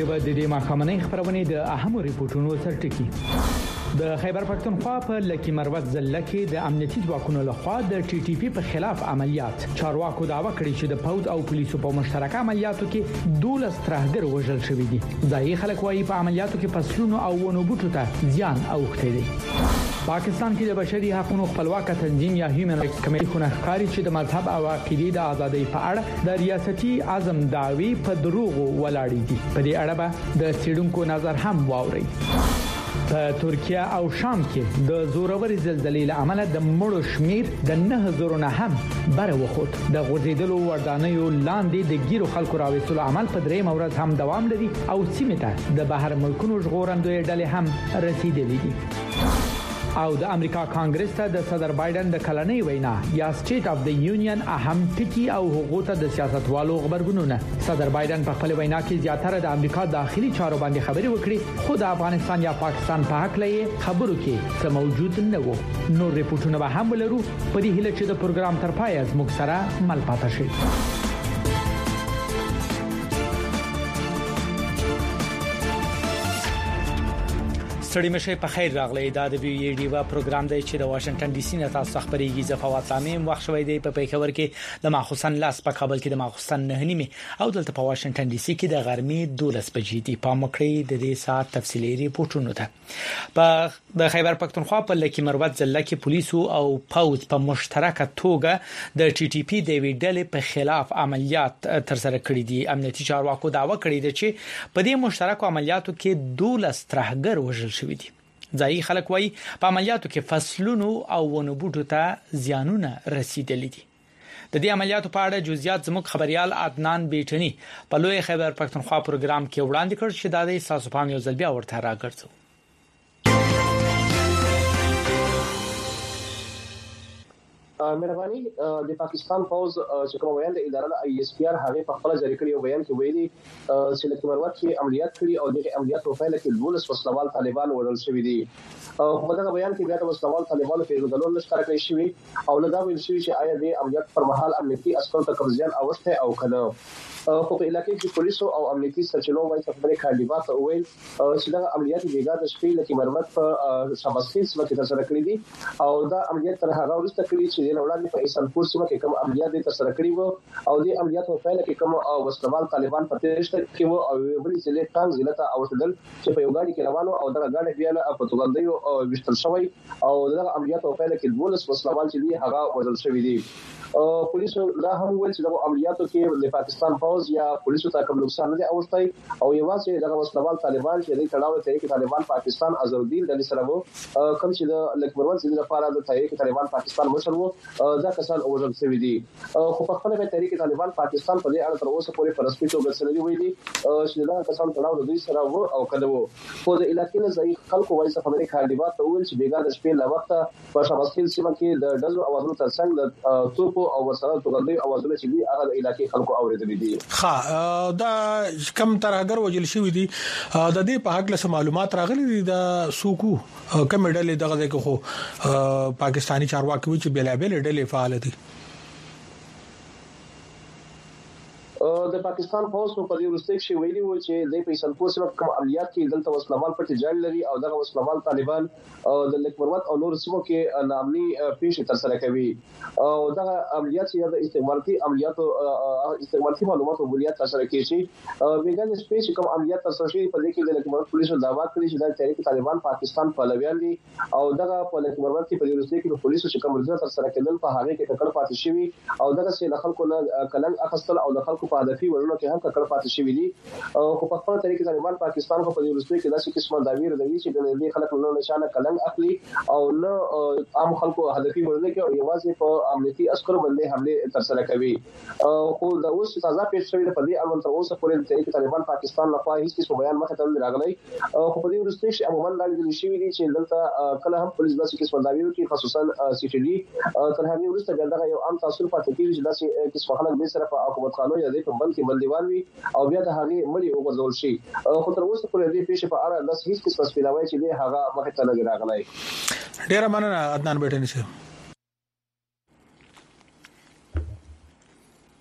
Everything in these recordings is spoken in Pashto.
به د دې ماخامنۍ خبرونه د اهمو ریپورتونو سرټکی د خیبر پختونخوا په لکی مروت ضلع کې د امنیتي ځواکونو لخوا د ټي ټي پی په خلاف عملیات چارواکو داوا کړی چې د پوز او پولیسو په مشترک عملیاتو کې 12 ترهګر وژل شوی دي ځایي خلک وايي په عملیاتو کې فصلونو او ونو بوټو ته زیان اوښتی دی پاکستان کې د بشري حقوقو خپلواک تنظیم یا هیومن رائټس کمیټه ښکاري چې د مذهب او عقیدې د ازادۍ په اړه د ریاستي اعظم داوی په دروغ ولاړې دي په دې اړه به د سیډونکو نظر هم واوري په ترکیه او شام کې د زوروري زلزلې له امله د مړو شمیر د 9000 نه هم بره وخت د غوړېدلو وردانیو لاندې د ګیرو خلکو راوېستلو عمل په درې مورز هم دوام لري او سیمه ته د بهر ملکونو ژغورندوی ډلې هم رسیدلې دي او د امریکا کانګرس ته د صدر بایدن د کلنۍ وینا یا سټیټ اف د یونین اهم ټکی او حقوق ته د سیاستوالو خبرګونونه صدر بایدن په خپل وینا کې زیاتره د امریکا داخلي چارو باندې خبرې وکړي خو د افغانستان یا پاکستان په حق لې خبرو کې څه موجود نه وو نو ریپورتونه به هم ولرو په دې هیله چې د پروګرام تر پای زموږ سره مل پاتې شي ستړي مشه په خیر راغلی دا د وی ډی وا پروګرام دی چې د واشنگټن ډي سي نه تاسو خبريږي زفوات سامیم وخت شوي دی په پیښور کې د ماخوسن لاس په کابل کې د ماخوسن 9:30 او دلته په واشنگټن ډي سي کې د غرمې 12 بجې دی په مکړې د دې ساعت تفصیلي ریپورتونه ته په د خیبر پختونخوا په لکی مروت ضلع کې پولیسو او پوز په مشترکه توګه د ټي ټي پی د ویډلې په خلاف عملیات تر سره کړې دي امنیتي چارواکو داوا کړې ده چې په دې مشترکو عملیاتو کې 12 ترهګر وژل شوی دي ځایي خلک وايي په عملیاتو کې فصلونو او ونو بوټو ته زیانونه رسیدلې دي د دې عملیاتو په اړه جزئیات زموږ خبريال عدنان بیٹنی په لوی خیبر پختونخوا پروګرام کې وړاندې کړ چې د اساسو پام یو ځل بیا ورته راګرځو مهرباني د پاکستان فوج چې کوم ویل د اداره ای اس پی ار هغه په خپل ځری کړی بیان کې ویلي چې لکه مروت کې عملیات کړي او د عملیات په فعال کې 12 وسلوال طالبان وژل شوی دي په دغه بیان کې بیا د وسلوال طالبانو په ډول نشکره کړی شوی او له دا ویل شوی چې آیا د عملیات پر مهال امنیتي عسکرو ته قبضیان اوسته او کنه په علاقې کې پولیسو او امنیتي سرچینو وايي چې خبرې کاندیدات وویل چې دا عملیات بیګا د شپې لکه مروت په شباسخیل سیمه کې ترسره کړې دي او دا عملیات تر هغه وروسته کړي چې د وړاندې په ایسانپور سیمه کې کوم عملیات ترسره کړي وو او د عملیات په فعال کې کوم وسلوال طالبان په تېشته کې وو او بل ځلې ټانګ ځلته اوټدل چې په یو غاډي کې روانو او دا غاډي بیا له پروتوګالدیو وشتل شوی او دا عملیات په فعال کې 12 وسلوال چې دي هغه وژل شوی دي پولیسو دا هم ویل چې د عملیاتو کې د پاکستان فوج یا پولیسو ته کوم نقصان نه اوستای او یوازې د وسلوال طالبان چې د کړهو ته کې طالبان پاکستان ازودین د سره وو کوم چې د لکبرون چې لپاره د تحریک طالبان پاکستان مشر وو دا کسان اوژل شوی دي خو په خپل به تحریک طالبان پاکستان په دې اړه تر اوسه پورې پرسپیټو غسرې ویلي چې دا کسان کړهو د دوی سره وو او کله وو په د علاقې نه ځای خلکو وایي چې خبرې کاندیدات ته ویل چې بیګا د شپې لا وخت په شباسخیل سیمه کې د ډزو اوازونو ترڅنګ د توپو او ورسره توګندوی اوازونه چې دي هغه د علاقې خلکو اوریدلې دي دا کم ترهګر وجل شوی دي د دې په حق له معلومات راغلي دي د سوکو کم ډلې دغه کې خو پاکستانی چارواکي چې بلابل ډلې فعال دي د پاکستان فوج په دې ورسته کې ویلي و چې د پیسنپور سره کوم عملیات کې دلته وسلوال پټ جال لري او دغه وسلوال طالبان د لکمروت او نور سیمو کې نامني پیښې تر سره کوي او دغه عملیات یا د استعمارتي عملیاتو استعمارتي معلوماتو بنیاد تر سره کیږي بیګان سپیش کوم عملیات تر سره شي په دې کې د لکمروت پولیسو دعوا کړې چې د تحریک طالبان پاکستان په لویان دي او دغه په لکمروت کې په دې ورسته کې پولیسو چې کوم رضا تر سره کېدل په هغه کې تکړه پاتې شوی او دغه سه خلکو نه کلنګ اخستل او د خلکو په هدفي ورونو کې هم کړه پاتې شوی دي او په خپل طریقې طالبان پاکستان په دې ورسته کې داسې قسمه داویر دی چې د دې خلکو نو نشانه کلنګ اخلي او نه عام خلکو هدفي ورونه کې یوازې په امنیتي عسکرو باندې حمله تر سره کوي خو د اوس سزا پیښ شوی په دې اړه تر اوسه پورې د طریقې طالبان پاکستان لخوا هیڅ څه بیان مخه ته راغلی او په دې ورسته کې عموما د شوی دي چې دلته کله هم پولیس داسې قسمه داویر کې خصوصا سی ټي ډي تر هغه ورسته دغه یو عام تاثیر پاتې کیږي چې داسې قسمه خلک به سره په حکومت خانو یا د په بل کې بنديوان وي او بیا د هغه مړي وګرځول شي خو تر اوسه پورې دې پیښه په اړه د هیڅ قسم سپیلاوي چې دې هغه مخه ته نه راغلی ډیر مننه عدنان بیٹنی شه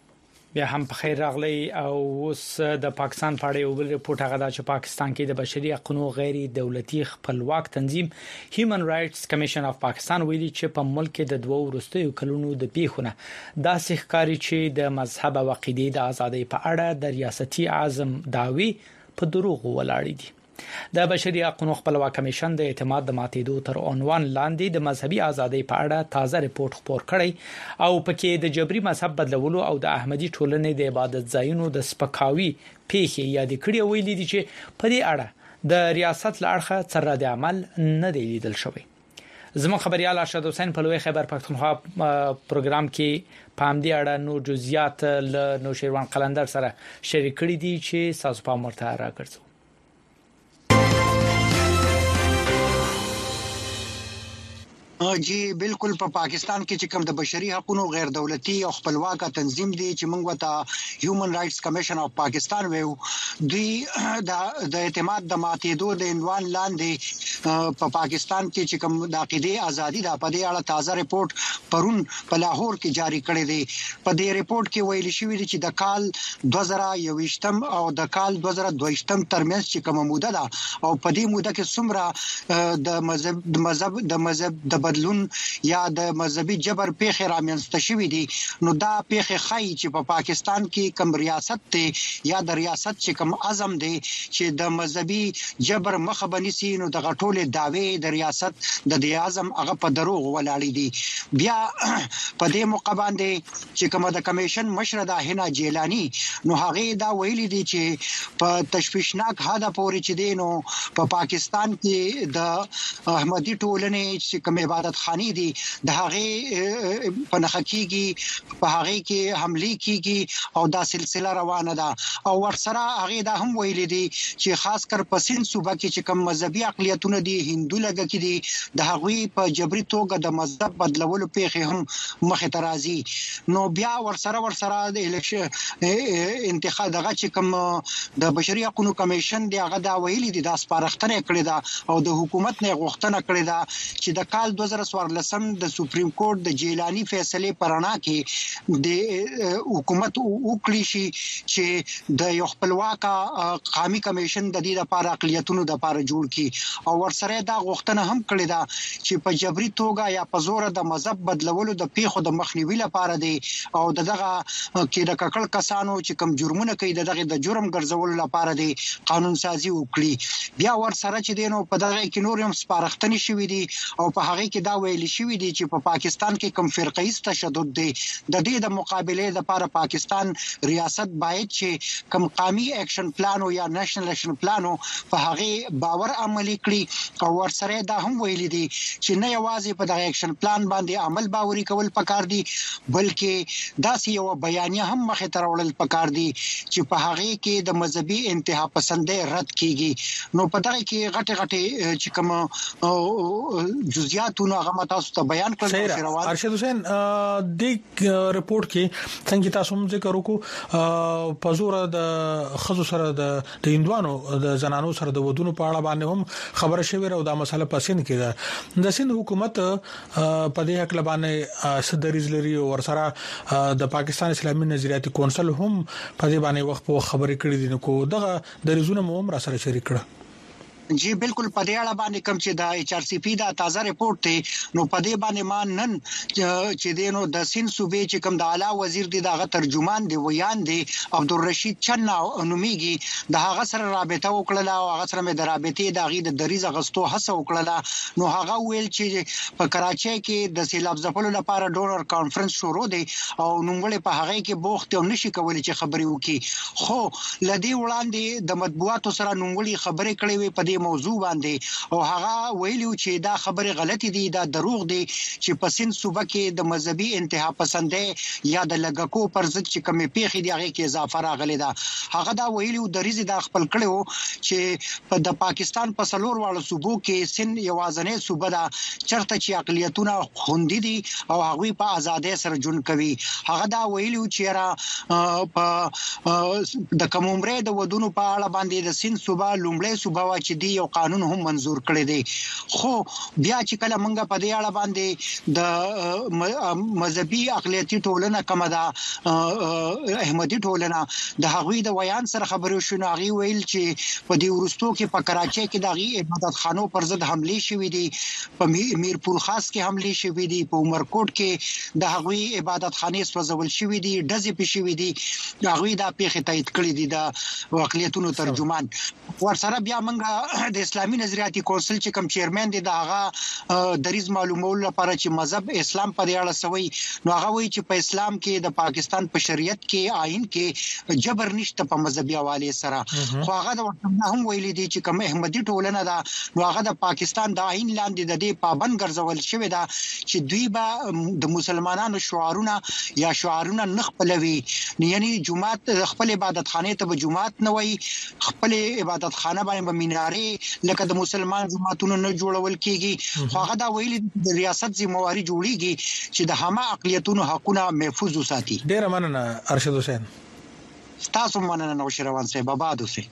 بیا هم په خیر راغلی او اوس د پاکستان په اړه یو بل ریپورت هغه د پاکستان کې د بشري حقوقو غیر دولتي خپلواک تنظیم هیومن رائټس کمیشن اف پاکستان ویلي چې په ملک کې د دوه وروستیو کلونو د پیښونه داسې ښکاري چې د مذهب او عقیدې د ازادۍ په اړه د ریاستي اعظم داوی په دروغ ولاړ دي. د بشري حقوقو خپلواک کمیشن د اعتماد د ماتېدو تر عنوان لاندې د مذهبي ازادۍ په اړه تازه ریپورت خپور کړی او پکې د جبري مذهب بدلولو او د احمدي ټولنې د عبادت ځایونو د سپکاوي پیښې یاد کړي ویلي دي چې په دې اړه د ریاست لارښه څه رد عمل نه دی لیدل شوی. زموږ خبريال ارشد حسین په لوی خیبر پختونخوا پروګرام کې پام دي اړه نو جزئیات له نوشیروان قلندر سره شریک کړي دي چې تاسو په مرته راګرځو. جی بالکل په پاکستان کې چې کوم د بشري حقوقو غیر دولتي او خپلواک تنظیم دی چې موږ وته هیومن رائټس کمیشن اف پاکستان ویو دوی د اعتماد د ماتېدو د عنوان لاندې په پاکستان کې چې کوم د عقیدې ازادي د په دې اړه تازه ریپورت پرون په لاهور کې جاری کړی دی. په دې ریپورت کې ویل شوی دی چې د کال 2021 او د کال 2022 ترمنځ چې کومه موده ده او په دې موده کې څومره د مذهب د بدلون یا د مذهبي جبر پیښې رامنځته شوې دي نو دا پیښې خای چې په پاکستان کې کوم ریاست ته یا د ریاست چې کوم اعظم دی چې د مذهبي جبر مخه بنسي نو د غټولې داوی د ریاست د اعظم هغه په دروغ ولاړې دي. بیا په دې موقع باندې چې کوم د کمیشن مشر د هنا جیلانی نو هغه دا ویلي دي چې په تشویشناک حدا پورې چې دی نو په پاکستان کې د احمدي ټولنې چې کوم عبادت خاني دي د هغه په نخکیږي په هغه کې حمله کیږي او دا سلسله روانه ده او ورسره هغه دا هم ویل دي چې خاص کر په سین صوبه کې چې کوم مذهبي اقلیتونه دي هندو لګه کې دي د هغه په جبري توګه د مذهب بدلولو پیښې هم مخه ترازی. نو بیا ورسره د الیکشن انتخاب دغه چې کوم د بشري حقوقو کمیشن دی هغه دا ویل دي د سپارښتنه کړې ده او د حکومت نه غوښتنه کړې ده چې د کال 2014 د سپریم کورټ د جیلانی فیصله پرانا کې د حکومت وکړي شي چې د یو خپلواک قومي کمیشن د دې لپاره اقلیتونو د لپاره جوړ کړي او ورسره دا غوښتنه هم کړې ده چې په جبري توګه یا په زور د مذهب بدلولو د پیښو د مخنیوي لپاره دی او دغه کې د ککړ کسانو چې کوم جرمونه کوي دغه د جرم ګرځولو لپاره دی قانون سازي وکړي. بیا ورسره چې دینو په دغه کې نور هم سپارښتنې شوې دي او په هغه کې دا ویل شوی دی چې په پاکستان کې کوم فرقه‌ایز تشدد دی د دې د مقابله لپاره پاکستان ریاست باید چې کوم قومي اکشن پلان او یا نېشنل اکشن پلان په هغه باور عملي کړي او ورسره دا هم ویل دي چې نه یوازې په دغه اکشن پلان باندې عمل باوري کول پکار دي بلکې داسې یو بیانیه هم مخه تر وړل پکار دي چې په هغه کې د مذهبي انتها پسندۍ رد کیږي. نو په دغه کې غټه چې کوم جزئیاتونه هغه تاسو ته بیان کړل. ارشد حسین د ریپورت کې څنګه تاسو هم ذکر وکړو په زور د خزو سره د هندوانو د زنانو سره د ودونو په اړه باندې هم خبره شوې او دا مسله پسند کړه د سند حکومت په دې حق لبانه صدریز لري او ورسره د پاکستان اسلامي نظریاتي کونسل هم په دې باندې وخت په خبرې کړې دي نو کو دغه د ریزونه مو هم را سره شریک کړه. جی بالکل په دې اړه باندې کوم چې د ایچ آر سی پی دا تازه ریپورت دی نو په دې باندې مان نن چې دینو د سین صوبې چې کوم د اعلی وزیر دی دغه ترجمان دی ویان دی عبدالرشید چنا نومیږي د هغه سره رابطه وکړه او هغه سره د رابطې د غي د دریز غستو هڅه وکړه نو هغه ویل چې په کراچۍ کې د سیلاب ځپلو لپاره ډونر کانفرنس شروع دی او نوموړي په هغه کې بوخت او نشي کولای چې خبري وکړي خو لدی وړاندې د مطبوعاتو سره نوموړي خبرې کړې وي په دې موضوع باندې او هغه ویلو چې دا خبره غلطي دي دا دروغ دي چې په سند صوبه کې د مذهبي انتها پسندۍ یا د لګکو پر ضد چې کومې پیښې دي هغه کې اضافه راغلي ده. هغه دا ویلو د ریزي د خپل کړو چې په د پاکستان په سلور واړو صوبو کې سند یوازنې صوبه ده چرته چې اقلیتونه خوندې دي او هغه په ازادۍ سره جون کوي. هغه دا ویلو چې را په د کوممره د ودونو په اړه باندې د سند صوبه لومړی صوبه وا چې دغه یو قانون هم منزور کړی دی. خو بیا چې کله موږ په دې اړه باندې د مذهبي اقلیتي ټولنه کومه ده احمدي ټولنه د هغوی د ویان سره خبرو شو، هغه ویل چې په دې ورستو کې په کراچۍ کې د عبادت خانو پر ضد حمله شوې دي، په میرپور خاص کې حمله شوې دي، په عمرکوټ کې د هغوی عبادت خانې سوځول شوې دي، ډزې پې شوې دي. هغوی دا پیښې تایید کړې دي د اقلیتونو ترجمان. ورسره بیا موږ د اسلامي نظریاتي کونسل چې کوم چیرمن دی دا هغه دریز معلومولو لپاره چې مذهب اسلام په دې اړه سوي، نو هغه وایي چې په اسلام کې د پاکستان په شریعت کې آئین کې جبر نشته په مذهبي حواله سره. خو هغه د هم ویلي دي چې کوم احمدي ټولنه ده نو هغه د پاکستان د آئین لاندې د دې پابند ګرځول شوی ده چې دوی به د مسلمانانو شعارونه یا شعارونه نه خپلوي، یعنی جمعات خپل عبادت خانه ته به جمعات نه وي، خپل عبادت خانه باندې به مینارې لکه د مسلمان جمعاتونو نه جوړول کیږي. خو هغه دا ویلي د ریاست ذمہواری جوړیږي چې د همه اقلیتونو حقونه محفوظ وساتي. ډیر مننه ارشد حسین. تاسو مننه نوشیروان صاحب، آباد اوسئ.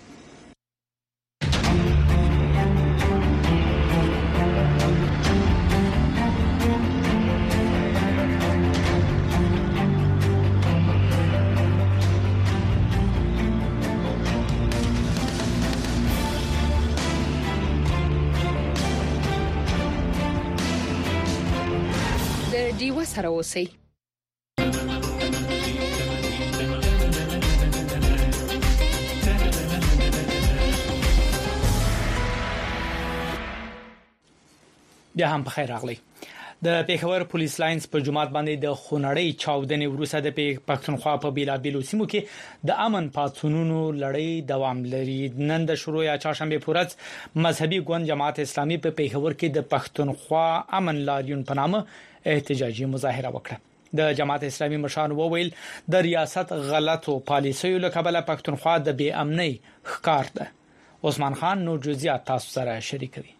دیو سره اوسئ. بیا هم په خیر راغلی. د پیښور پولیس لاینز په جماعت باندې د خونړۍ چاودنې وروسته د پښتونخوا په بیلابیلو سیمو کې د امن پاتونونو لړۍ دوام لري. نن د شروع یا چهارشنبه پورز مذهبي ګوند جماعت اسلامي په پیښور کې د پښتونخوا امن لاریون په نامه احتجاجي مظاهره وکړه. د جماعت اسلامي مشران وویل د ریاست غلطو پالیسیو له کبله پښتونخوا د بې امنۍ ښکار ده. عثمان خان نو جزئیات تاسو سره شریکوي.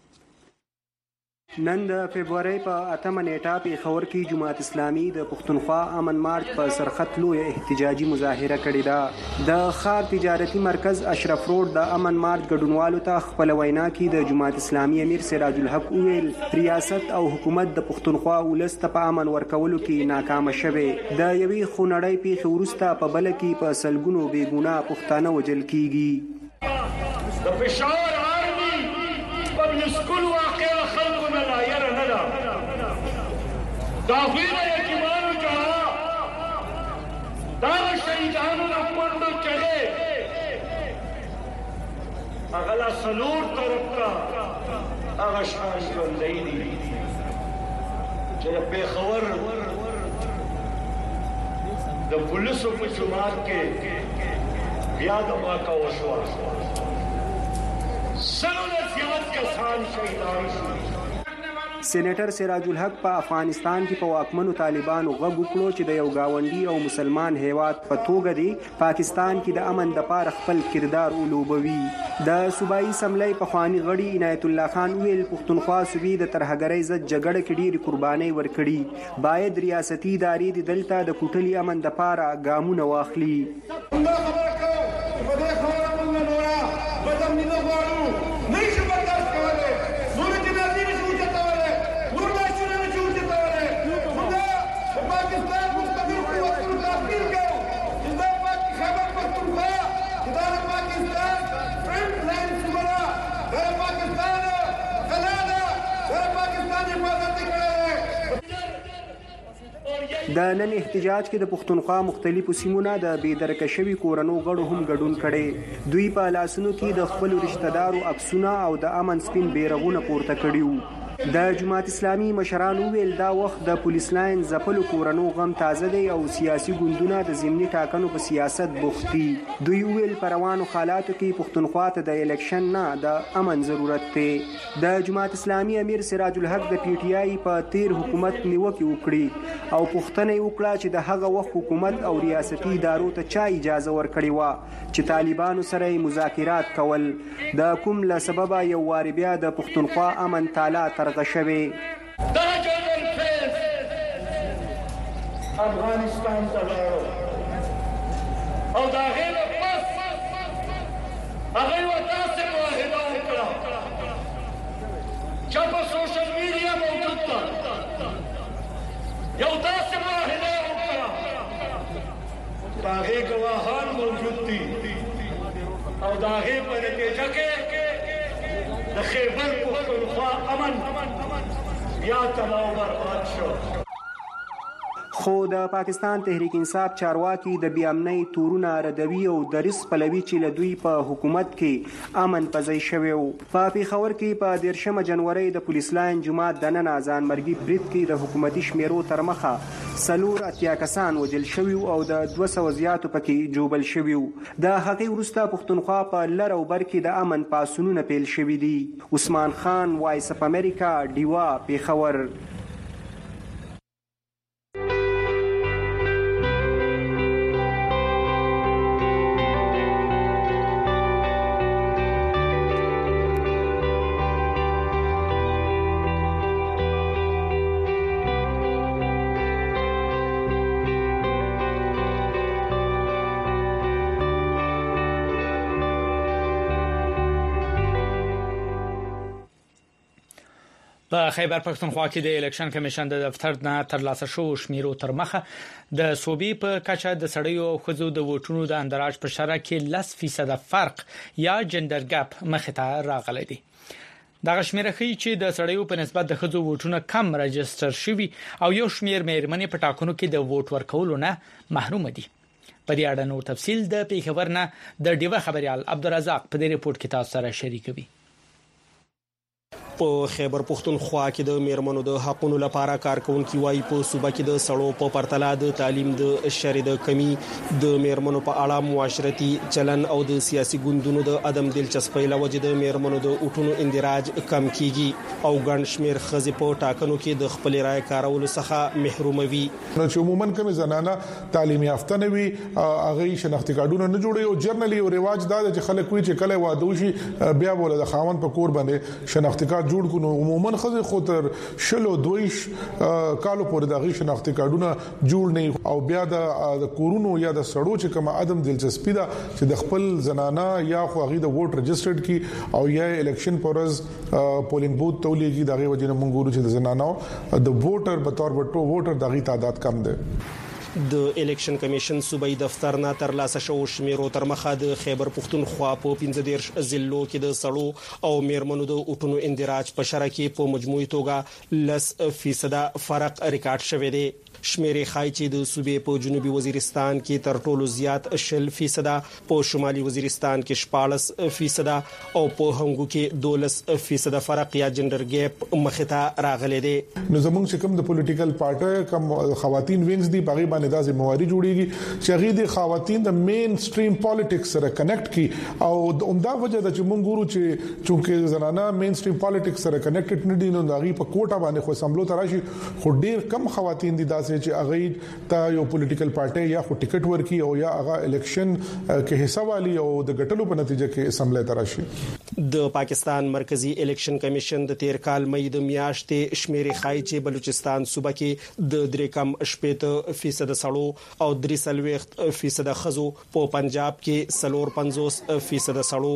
نن د فبراير په 8 نیټه پیښور کې جماعت اسلامي د پښتونخوا امن مارچ په سرخط لوی احتجاجي مظاهره کړې ده. د ښار تجارتي مرکز اشرف روډ د امن مارچ ګډونوالو ته خپل وینا کې د جماعت اسلامي امیر سراج الحق ویل ریاست او حکومت د پښتونخوا ولست په امن ورکولو کې ناکام شوه. د یوې خونړۍ پیښې وروسته په بل کې په سلګونو بیګونه پښتانه وجل کیږي. د فشار آرمي په مسکول واقع خلقنا لا يرى ندا داخل یتیمانو جہاں دار شہیدانو نکوندو چلے اغلا سلور طرف کا اغشان کندینی چلے پیخور دا پولیسو پا جماعت کے بیاد ماکا وشوا سنو زیاد کسان شهیدان شو. سېنیټر سراج الحق په افغانستان کې په واکمنو طالبانو غږ وکړو چې د یو گاونډي او مسلمان هیواد په توګه دی پاکستان کې د امن د پاره خپل کردار ولوبوي. د صوبایي سملې په خواني غړي عنایت الله خان ویل پښتونخوا صوبې د ترهګرۍ ضد جګړه کې ډېری قرباني ورکړي، باید ریاستي ادارې د دلته د کوټلي امن د پاره ګامونه واخلي. د نن احتجاج کې د پښتونخوا مختلفو سیمونو د بېدرکه شوي کورنو غړو هم ګډون کړي. دوی په لاسونو کې د خپل رشتہ دارو عکسونه او د امن سپین بیرغونه پورته کړي وو. د جماعت اسلامي مشرانو ویل دا وخت د پولیس لاین زپلو کورنو غم تازه دی او سیاسي ګوندونه د ضمني ټاکنو په سیاست بوختي. دوی ویل پروانو حالاتو کې پښتونخوا ته د الیکشن نه د امن ضرورت دی. د جماعت اسلامي امیر سراج الحق د پی ټی آی په تیر حکومت نیوکه وکړي او پوښتنه وکړه چې د هغه وخت حکومت او ریاستي ادارو ته چا اجازه ورکړي و چې طالبانو سره مذاکرات کول. د کوم له سبب یو وار بیا د پښتونخوا امن تعالی غشوي. افغانستان ته لاړو او دا غیر پس هغه وتا څه معاهده وکړه چې په سوشل میډیا موجود ده یو داسې معاهده وکړه د هغې ګواهان موجود دي او د هغې په نتیجه کې د خیبر پښتونخوا امن بیا تباه و برباد شو. خو د پاکستان تحریک انصاف چارواکي د بیامنۍ تورونه ردوي او دریس پلوي چې له دوی په حکومت کې امن پځای شوی و. په پېښور کې په 13 جنوري د پولیس لاین جمعه د نن ځانمرګي برید کې د حکومتي شمیرو تر مخه 4 کسان وژل شوي او د 200 زیاتو پکې جوبل شوي. د هغې وروسته پښتونخوا په لر او بر کې د امن پاسونونه پیل شوي دي. عثمان خان، وایس اف امریکا، ډیوا، پېښور. په خیبر پښتونخوا کې د الیکشن کمیشن د دفتر نه ترلاسه شو شمیرو تر مخه د صوبې په کچه د سړیو او ښځو د ووټونو د اندراج په شرح کې 10% فرق یا جندر ګاپ مخ ته راغلی دی. دا شمیره ښیي چې د سړیو په نسبت د ښځو ووټونه کم راجستر شوي او یو شمیر مېرمنې په ټاکنو کې د ووټ ورکولو نه محروم دي. په دې اړه نور تفصیل د پېښور نه د ډیوه خبريال عبدالرزاق په دې ریپورت کې تاسو سره شریکوي. په خیبر پښتونخوا کې د میرمنو د حقوقو لپاره کارکونکو وايي په صوبه کې د سړو په پرتله د تعلیم د شرید کمی د میرمنو په اړه معاشرتي چلن او د سیاسي ګوندونو د عدم دلچسپۍ لوجه د میرمنو د اوټونو اندراج کم کیږي او ګڼ شمیر خزې په ټاکنو کې د خپل رائے کارولو څخه محروم وي. نو چې عموما کوم زنانه تعلیم یافته نه وي هغه شناختی کارډونه نه جوړي او جرنلی او رواج دا چې خلک وي چې کله واده وشي بیا بوله د خاوند په کور باندې شناختی کارت جوړ کو. نو عموما خزه خو تر شلو دویش کالو پورې د غي شناختی کارډونه جوړ نه او بیا د کورونو یا د سړو چې کوم عدم دلچسپي ده چې د خپل زنانه یا خو غي د ووټ رجسترډ کی او یا الیکشن پرز پولینګ بوت تولیږي دغه وجه نه مونږ ورو چې د زنانه د ووټر به تور ووټر دغه تعداد کم ده. د الیکشن کمیشن صوبایي دفتر نه ترلاسه شو شمیرو تر مخه د خیبر پښتونخوا په 15 ضلعو کې د سړو او میرمنو د اوټونو اندراج په شرح کې په مجموعي توګه 10% فرق ریکارډ شوی دی. شمیرې ښایي چې د صوبې په جنوبي وزیرستان کې تر ټولو زیات 10%، په شمالي وزیرستان کې 14% او په هنګو کې 12% فرق یا جندر ګیپ مخته راغلي دي. نو زموږ چې کوم د پولیټیکل پارټي کم خواتین وینګز دي باغی باندې د ذمہواری جوړیږي چې هغه د خواتین د مین سټریم پالیټکس سره کنیکټ کی او عمده وجه د چې مونږ ګورو چې چونکه زنانه مین سټریم پالیټکس سره کنیکټډ نه دي نو دغه په کوټه باندې خو سمبلو تراشي خو ډیر کم خواتین دي داسې چې هغه ته یو پولیټیکل پارټي یا خو ټیکټ ورکي او یا هغه الیکشن کې حصہ والی او د ګټلو په نتیجه کې اسمبلی تراشي. د پاکستان مرکزی الیکشن کمیشن د تیر کال مې د میاشتې شمیرې ښایي چې بلوچستان صوبه کې د 3.8% سړو او 3.3% خزو، په پنجاب کې 4.50% سړو،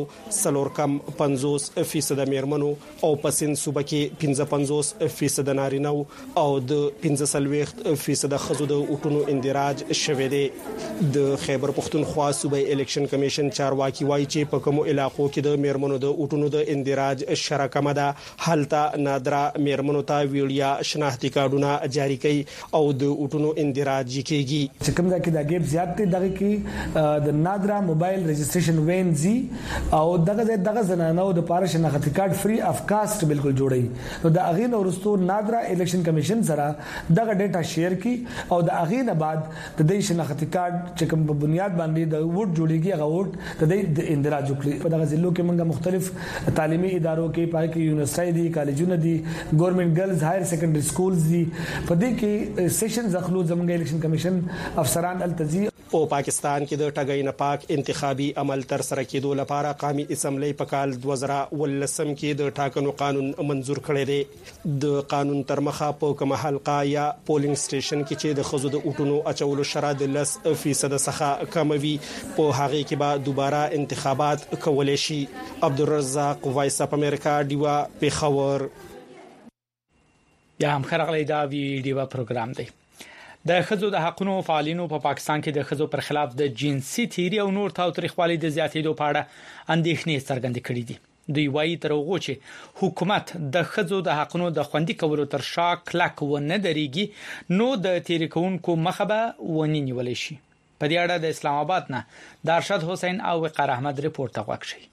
4.50% میرمنو او په سند صوبه کې 55% نارینه او د 15% خزو د اوټونو اندراج شوه دی. د خیبر پښتونخوا صوبایي الیکشن کمیشن چارواکي وایي چې په کومو علاقو کې د میرمنو د اوټونو د اندراج شرح کم ده هلته نادره میرمنو ته ویډیا شناختی کارډونه جاری کوي او د اوټونو اندراج کیږي. چې کوم ځکه دا ګیپ زیات دی دغه کې د نادره موبایل رجستریشن وینځي او دغه زنانو د پاره شناختی کارت فری اف کاست بالکل جوړي. نو د اغین ورستو نادره الیکشن کمیشن سره دغه ډیټا شیر کی او د اغین بعد د دې شناختی کارت چې کوم په بنیاد باندې د ووټ جوړیږي هغه ووټ د اندراج وکړي. په دغه ضلعو کې موږ مختلف تعلیمي ادارو کې پای کې یونیورسيټي دي، کالجونه دي، ګورنمنت ګرلز هایر سیکنډري سکولز دي. په دې کې سیشن زخلو زموږ الیکشن کمیشن افسران التزی په پاکستان کې د ټګۍ نه پاک انتخابي عمل تر سره کېدو لپاره قومي اسمبلی په کال 2013 کې د ټاکنو قانون منزور کړی دی. د قانون تر مخه په کومه حلقه یا پولینګ سټیشن کې چې د خزو د اوټونو اچولو شرط 10% څخه کم وي په هغه کې به دوباره انتخابات کولای شي. عبدالرزاق، وایس اف امریکا، ډیوا، پېښور. یا هم خرغلی دا ویډیو پروګرام دی. د خزو د حقوقو فعالینو په پاکستان کې د خزو پر خلاف د جنسي تیری او نور تاوتریخوالي د زیاتېدو په اړه اندېښنې څرګندې کړې دي. دوی وايي تر هغه چې حکومت د خزو د حقوقو د خوندي کولو تر شا کلک و نه درېږي نو د تیری کوونکو مخه به ونی نیول شي. په دې اړه د اسلام آباد نه د ارشد حسین او وقار احمد ریپورت غوښتي.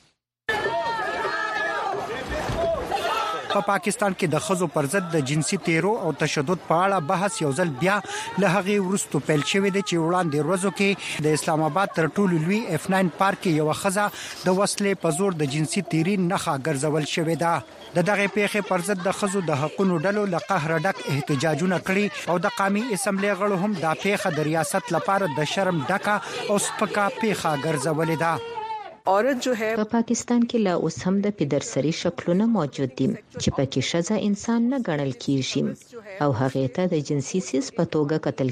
په پاکستان کې د خزو پر ضد د جنسي تیرو او تشدد په اړه بحث یو ځل بیا له هغه ورستو پیل شوی دی چې وړاندې ورځو کې د اسلام آباد تر ټولو لوی F9 پارک کې یو خزه د وسلې په زور د جنسي تیری نخښه ګرځول شوې ده. د دغه پیښې پر ضد د خزو د حقوقو ډلو له قهر ډک احتجاجونه کړي او د قومي اسمبلی غړو هم د پیښه د ریاست لپاره د شرم ډکه او سپکا پیښه ګرځولې ده. عورت جو ہے په پاکستان کې لا اوس هم د پیدرسري شکلونه موجود دي چې پکې ښځه انسان نه ګڼل کیږي او هغه ته د جنسي سیس په توګه قتل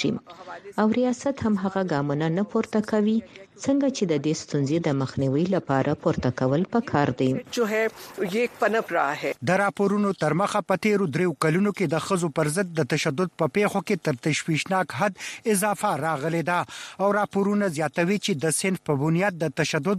کیږي او ریاست هم هغه ګامونه نه پورته کوي څنګه چې د دې ستونزې د مخنیوي لپاره پورته کول پکار دي. جو ہے یک پنپ رہا ہے. د راپورونو تر مخه په تیرو دریو کلونو کې د خزو پر ضد د تشدد په پیښو کې تر تشویشناک حد اضافه راغلی ده او راپورونه زیاتوي چې د صنف په بنیاد د تشدد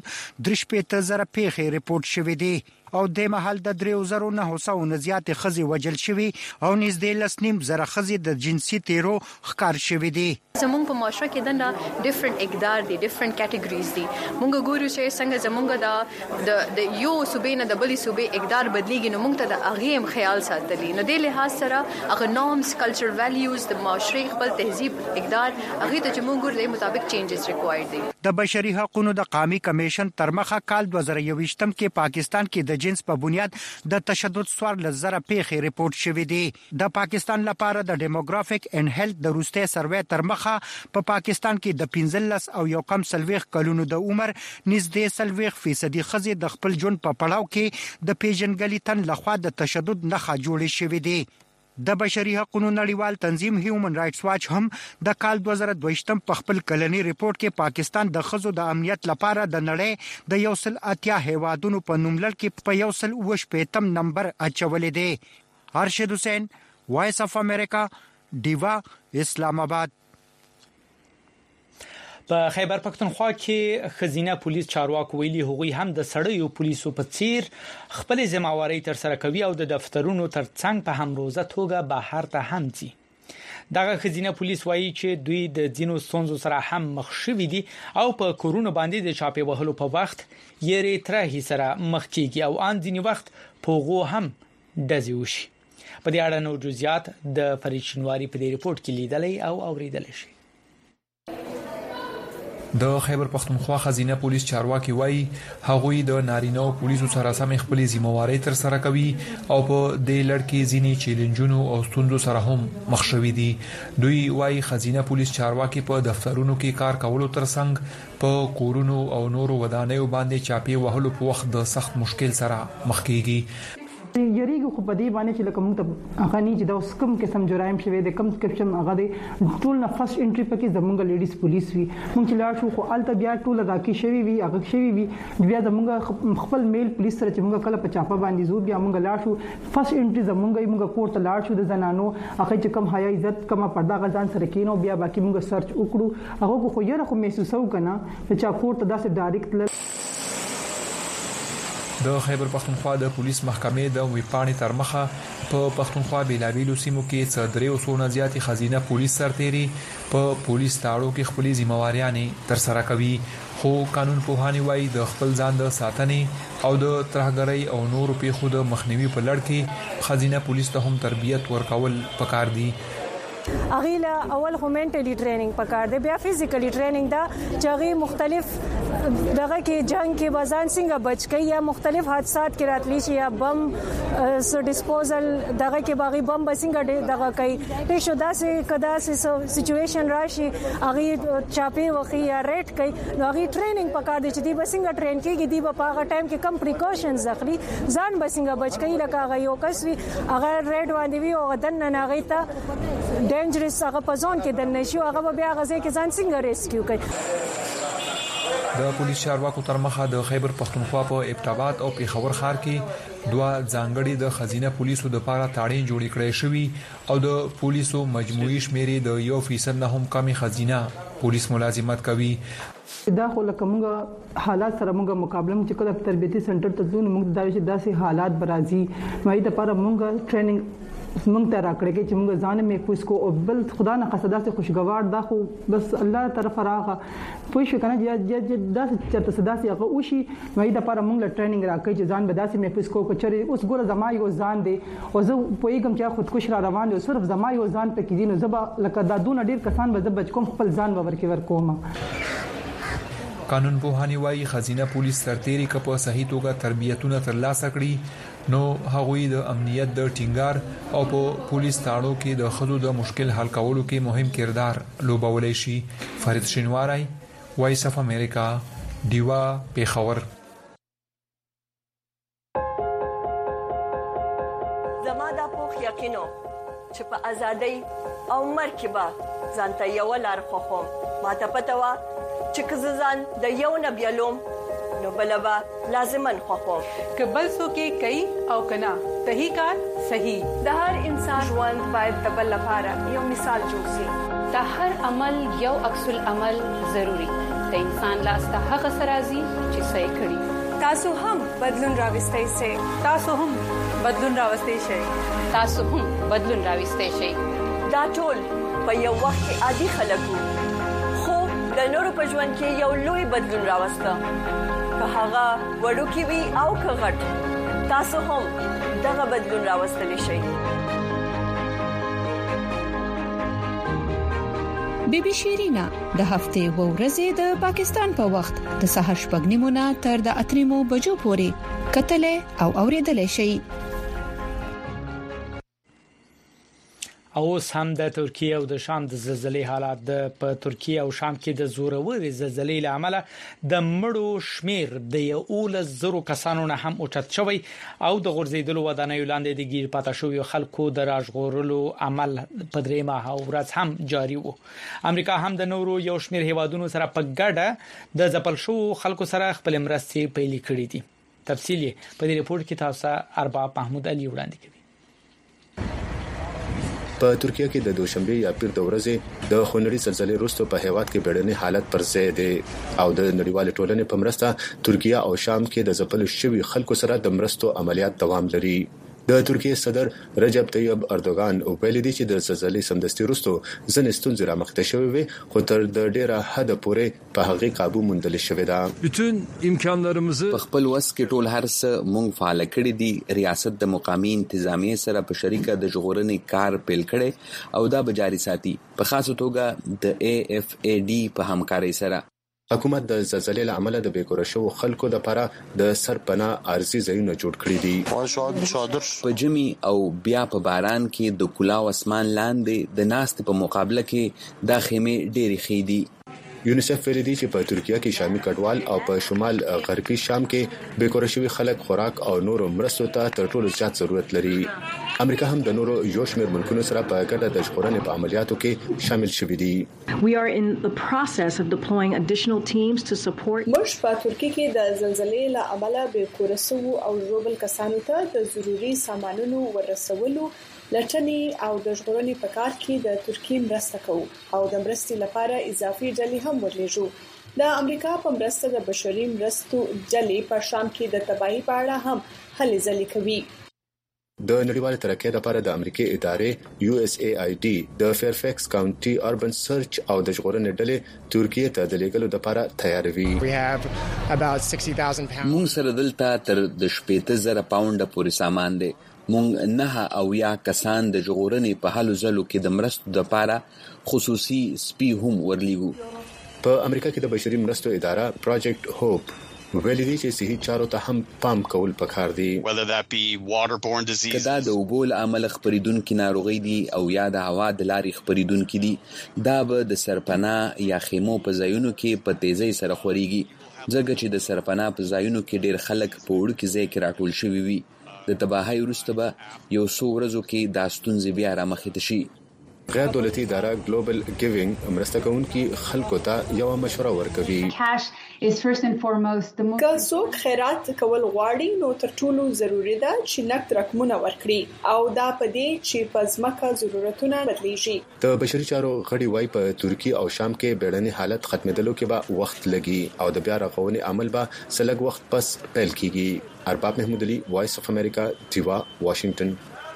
3,000 پیښې ریپورت شوې دي او د محل د 3,900 نه زیات خزي وجل شوی او نږدې 1,000 خزي د جنسي تیرو ښکار شوی دي. زمونږ په معاشره کې د ډیفرنٹ اقدار دي ډیفرنٹ کټګریز دي. مونږ ګورو چې څنګه زمونږ د یو صوبې نه د بلې صوبې اقدار بدلیږي نو مونږ ته د هغه هم خیال ساتلی نو د لحاظ سره هغه نورمز کلچر ویلیوز د معاشري خپل تهذیب اقدار هغه ته چې مونږ ګورو مطابق چینجز ریکوایرډ دي. د بشري حقوقو د قومي کمیشن تر مخه کال 2021 کې پاکستان کې د جنس په بنیاد د تشدد 14,000 پیښې ریپورت شوې دي. د پاکستان لپاره د ډیموګرافیک اینڈ هیلث د روسته سروې تر مخه په پاکستان کې د 15 او یو کم سلويخ کلونو د عمر نږدې 40% خزي د خپل ژوند په پړاو کې د پیژنګلي تن لخوا د تشدد نخښه جوړې شوې دي. د بشري حقوقو نړیوال تنظیم هیومن رائټس واچ هم د کال 2022 په خپل کلنی ریپورت کې پاکستان د خزو د امنیت لپاره د نړۍ د 180 هیوادونو په نوملړ کې په 128 نمبر اچولې دی. ارشد حسین وایس اف امریکا دیوا اسلام آباد. په خیبر پختونخوا کې خزینه پولیس چارواکو ویلي هغوی هم د سړیو پولیسو په څیر خپل ځمواري تر سره کوي او د دفترونو تر څنګ په همروزه توګه بهر ته هم ځي. دغه خزینه پولیس وایي چې دوی د ځینو ستونزو سره هم مخ شوي دي او په کورونو باندې د چاپی وهلو په وخت یې ترهي سره مخ کیږي او ان ځینی وخت پوغو هم دزي وشي. په دې اړه نو جزئیات د فرید شینواری په دې ریپورت کې لیدلې او اوریدل شي. د خیبر پختونخوا خزینه پولیس چارواکي وایي هغوی د نارینه او پولیسو سره سم خپل ذمہواری تر سره کوي او په دې لړ کې ځینی چیلنجونو او ستونزو سره هم مخ شوي دي. دوی وایي خزینه پولیس چارواکي په دفترونو کې کار کولو ترڅنګ په کورونو او نورو ودانیو باندې چاپی وهلو په وخت د سخت مشکل سره مخ کیږي. یریږي خو په دې باندې چې لکه موږ ته هغه نه چې دا اوس کوم قسم جرایم شوی د کم کپشن هغه د ټول نه فرست انټری پکې زمونږ لیډیز پولیس وی موږ چې لاړ شو خو الته بیا ټول راکی شوی وی هغه شوی وی بیا زمونږ خپل میل پولیس سره چې موږ کله په چاپه باندې زو بیا موږ لاړ شو فرست انټری زمونږ کور ته لاړ شو د زنانو هغه چې کم حیا عزت کم پردا غزان سره کینو بیا باقي موږ سرچ وکړو هغه خو یره خو محسوسو کنه چې کور ته داسې ډایرکټ د خیبر پختونخوا د پولیس محکمې د ویپاڼې تر مخه په پختونخوا بیلابیلو سیمو کې څدري او سونه زیاتي خزینه پولیس سرتيري په پولیس تاړو کې خپل ذمہواریانې تر سره کوي خو قانون پوهانی وایي د خپل ځان د ساتنې او د ترهګرۍ او نورو پیښو د مخنیوي په لړ کې خزینه پولیس ته هم تربیت ورکول پکار دي. اغیلا اول خو منټلی ټریننګ پکار دی بیا فزیکلی ټریننګ دا چې هغه مختلف دغه کې جنگ کې بازان څنګه بچ کی یا مختلف حادثات کې راتلی شي یا بم سو ډیسپوزل دغه کې باغی بم بسنګ دغه کوي ته شو داسې کدا سه سچويشن راشي هغه چاپی وخی یا ریټ کوي نو هغه ټریننګ پکار دی چې دی بسنګ ټرین کیږي دی په هغه ټایم کې کم پریکاشنز اخلي ځان بسنګ بچ کی لکه هغه یو کس وی هغه ریډ باندې وی او دن نه هغه ته ډینجرس هغه په ځون کې د نشو هغه بیا غزه کې ځان څنګه ریسکیو کوي. د پولیس چارواکو تر مخه د خیبر پختونخوا په ابټاباد او پیښور ښار کې دوه ځانګړي د خزینه پولیسو د لپاره تاړین جوړ کړي شوی او د پولیسو مجموعي شمیرې د 1% نه هم کمی خزینه پولیس ملازمت کوي. دا خو لکه موږ حالات سره موږ مقابله چې کله تربیتی سنټر ته ځو موږ دا چې داسې حالات برازي نو د لپاره موږ ټریننګ موږ ته راکړی چې موږ ځان محفوظ کو او بل خدا نه قصدا سے خوشگوار دا خو بس الله طرف راغه پوه شو کنه چې دا چې صدا سي هغه وشي نو د لپاره موږ ټریننګ راکړي چې ځان به داسې محفوظ کو کچري اوس ګوره زما یو ځان دی او زه پوهیږم چې خودکش را روان دي صرف زما یو ځان پکې دي نو زبا لکه دا دون ډیر کسان به بچ کوم خپل ځان به ورکوم. قانون پوهانی وايي خزینه پولیس سرتيري کپ صحیح توګه تربیتونه ترلاسه کړي نو هغوی د امنیت د ټینګار او په پولیس تاړو کې د خلکو د مشکل حل کولو کې مهم کردار لوبولای شي. فرید شینواری، وایس اف امریکا، دیوا، پیښور. زما د پوخ یقینو چې په ازادۍ او مرکبه ځانته یو لار خوخم ماته پته وا چې کززان د یو نبیلوم نو بلبا لازمن خوخم کبل سو کې کوي او کنا صحیح کار صحیح د هر انسان ژوند باید د بل لپاره یو مثال جوړ شي د هر عمل یو عکس العمل ضروری د انسان لاس ته هغه سرازي چې صحیح کړي. تاسو هم بدلون راوستئ شئ تاسو هم بدلون راوستئ شئ تاسو هم بدلون راوستئ شئ. دا ټول په یو وخت کې عادي خلکو خو د نورو په ژوند کې یو لوی بدلون راوسته که هغه وړوکی وي او که غټ تاسو هم دغه بدلون راوستلی شئ. بیبي شیرینا د هفته و ورځې د پاکستان په وخت د سحر شپږ نیمونه تر د 8 بجو پورې کتلې او اوریدلې شي. او هم د ترکیه او د شام د زلزلې حالات د په ترکیه او شام کې د زوروري زلزلې لامل د مړو شمیر د 11,000 کسانو نه هم اوچت شوی او د غورځیدلو ودانیو لاندې د گیر پاتې شوی خلکو د راژغورلو عمل په درې ماه ورځ هم جاري وو. امریکا هم د نورو یو شمیر هیوادونو سره په ګډه د ځپل شو خلکو سره خپل مرستې پیل کړې دي. تفصیل په دې ریپورت کې تاسو ارباب محمود علي وړاندې کوي. په ترکیه کې د دوشنبه یا پیر د ورځې د خونړۍ زلزلې وروسته په هیواد کې بیړني حالت پر ځای دی او د نړیوال ټولنې په مرسته ترکیه او شام کې د ځپل شوی خلکو سره د مرستو عملیات دوام لري. د ترکیه صدر رجب طیب اردوغان او ویلي دي چې د زلزلې سمدستي وروسته ځنې ستونزې رامخته شوې وي خو تر د ډیره حد پورې په هغه قابو موندل شوې ده. bütün imkanlarımızı په خپل وس کې ټول هرڅه مونږ فعال کړی دي. ریاست د مقامی انتظامیه سره په شریکه د ژغورنې کار پیل کړي او دا به جاري ساتي په خاصه توګه د AFAD په همکارۍ سره. حکومت د زلزلې لامل د بیکور شو خلکو د لپاره د سرپناه ارزي ځایونه جوړ کړی دي. په جمی او بیا په باران کې د کلاو اسمان لاندې د ناست په مقابله کې د خیمه ډېری خېدي. یونیسف ویلي دی چې په ترکیه کې شامي کډوال او په شمال غربي شام کې بیکور شوی خلک خوراک او نورو مرستو ته تر ټولو زیات ضرورت لري. امریکا هم د نورو یو شمېر ملکونو سره په ګډه د ژغورنې په عملیاتو کې شامل شوې دي. We are in the process of deploying additional teams to support. موږ په ترکیه کې د زلزلې له امله بیکور شوو او ژوبل کسانو ته د ضروري سامانونو ورسولو لټنې او د ژغورنې په کار کې د ترکیه مرسته کوو او د مرستې لپاره اضافي ډلې هم ورلېږو. د امریکا په مرسته د بشري مرستو ډلې په شام کې د تباہي په اړه هم هلې ځلې کوي. د نړیوال ترقۍ لپاره د امریکای ادارې USAID د فیرفیکس کاونټي اربن سرچ او د ژغورنې ډلې ترکیه ته د لیږلو لپاره تیاروي. موږ سره دلته تر د 80,000 پاونډ پورې سامان دی. مونږ 9 او یا کسان د ژغورنې په حالو ځلو کې د مرستو لپاره خصوصي سپي هم ورلیږو. په امریکا کې د بشري مرستو اداره پروجیکټ هوپ ویلي دي چې صحي چارو ته هم پام کول پکار دي. کدا د اوبول عمل خپریدونکو ناروغي دي او یا د هوا د لارې خپریدونکو دي دا به د سرپناه یا خیمو په ځایونو کې په تیزی سره خوريږي ځکه چې د سرپناه په ځایونو کې ډېر خلک په وړو کې ځای کې راټول شوي وي. د تباہي وروسته به یو څو ورځو کې د ستونزې بیا را مخې ته شي. غیر دولتي اداره ګلوبل ګیوینګ مرسته کوونکي خلکو ته یو مشوره ورکوي. که څوک خیرات کول غواړي نو تر ټولو ضروری ده چې نقد رقمونه ورکړي او دا په دې چې په ځمکه ضرورتونه بدلیږي. د بشري چارو غړي وای په ترکیه او شام کې بیړني حالت ختمېدلو کې به وخت لګي او د بیا رغونې عمل به سلګ وخت پس پیل کیږي. ارباب محمود علي، وایس اف امریکا، دیوا، واشنگټن.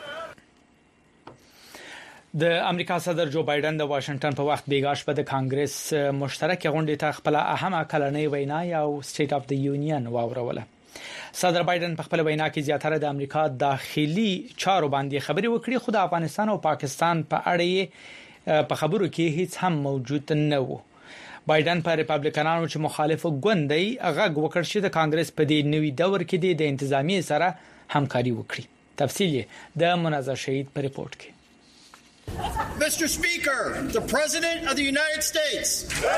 د امریکا صدر جو بایدن د واشنگټن په وخت بیګاش په د کانګرس مشترک غونډې ته خپل اهمه کلنۍ وینا او سټیټ اف د یونین واوروله. صدر بایدن په خپل وینا کې زیاتره د امریکا داخلي چارو باندې خبرې وکړې، خو د افغانستان او پاکستان په اړه په خبرو کې هیڅ هم موجود نه و. بایدن په ریپابلیکنانو چې مخالف ګوندي غږ وکړ چې د کانګرس په دې نوي دور کې د انتظامی سره همکاري وکړي. تفصیل د منازع شهید په ریپورت کې. Mr. Speaker, the President of the United States.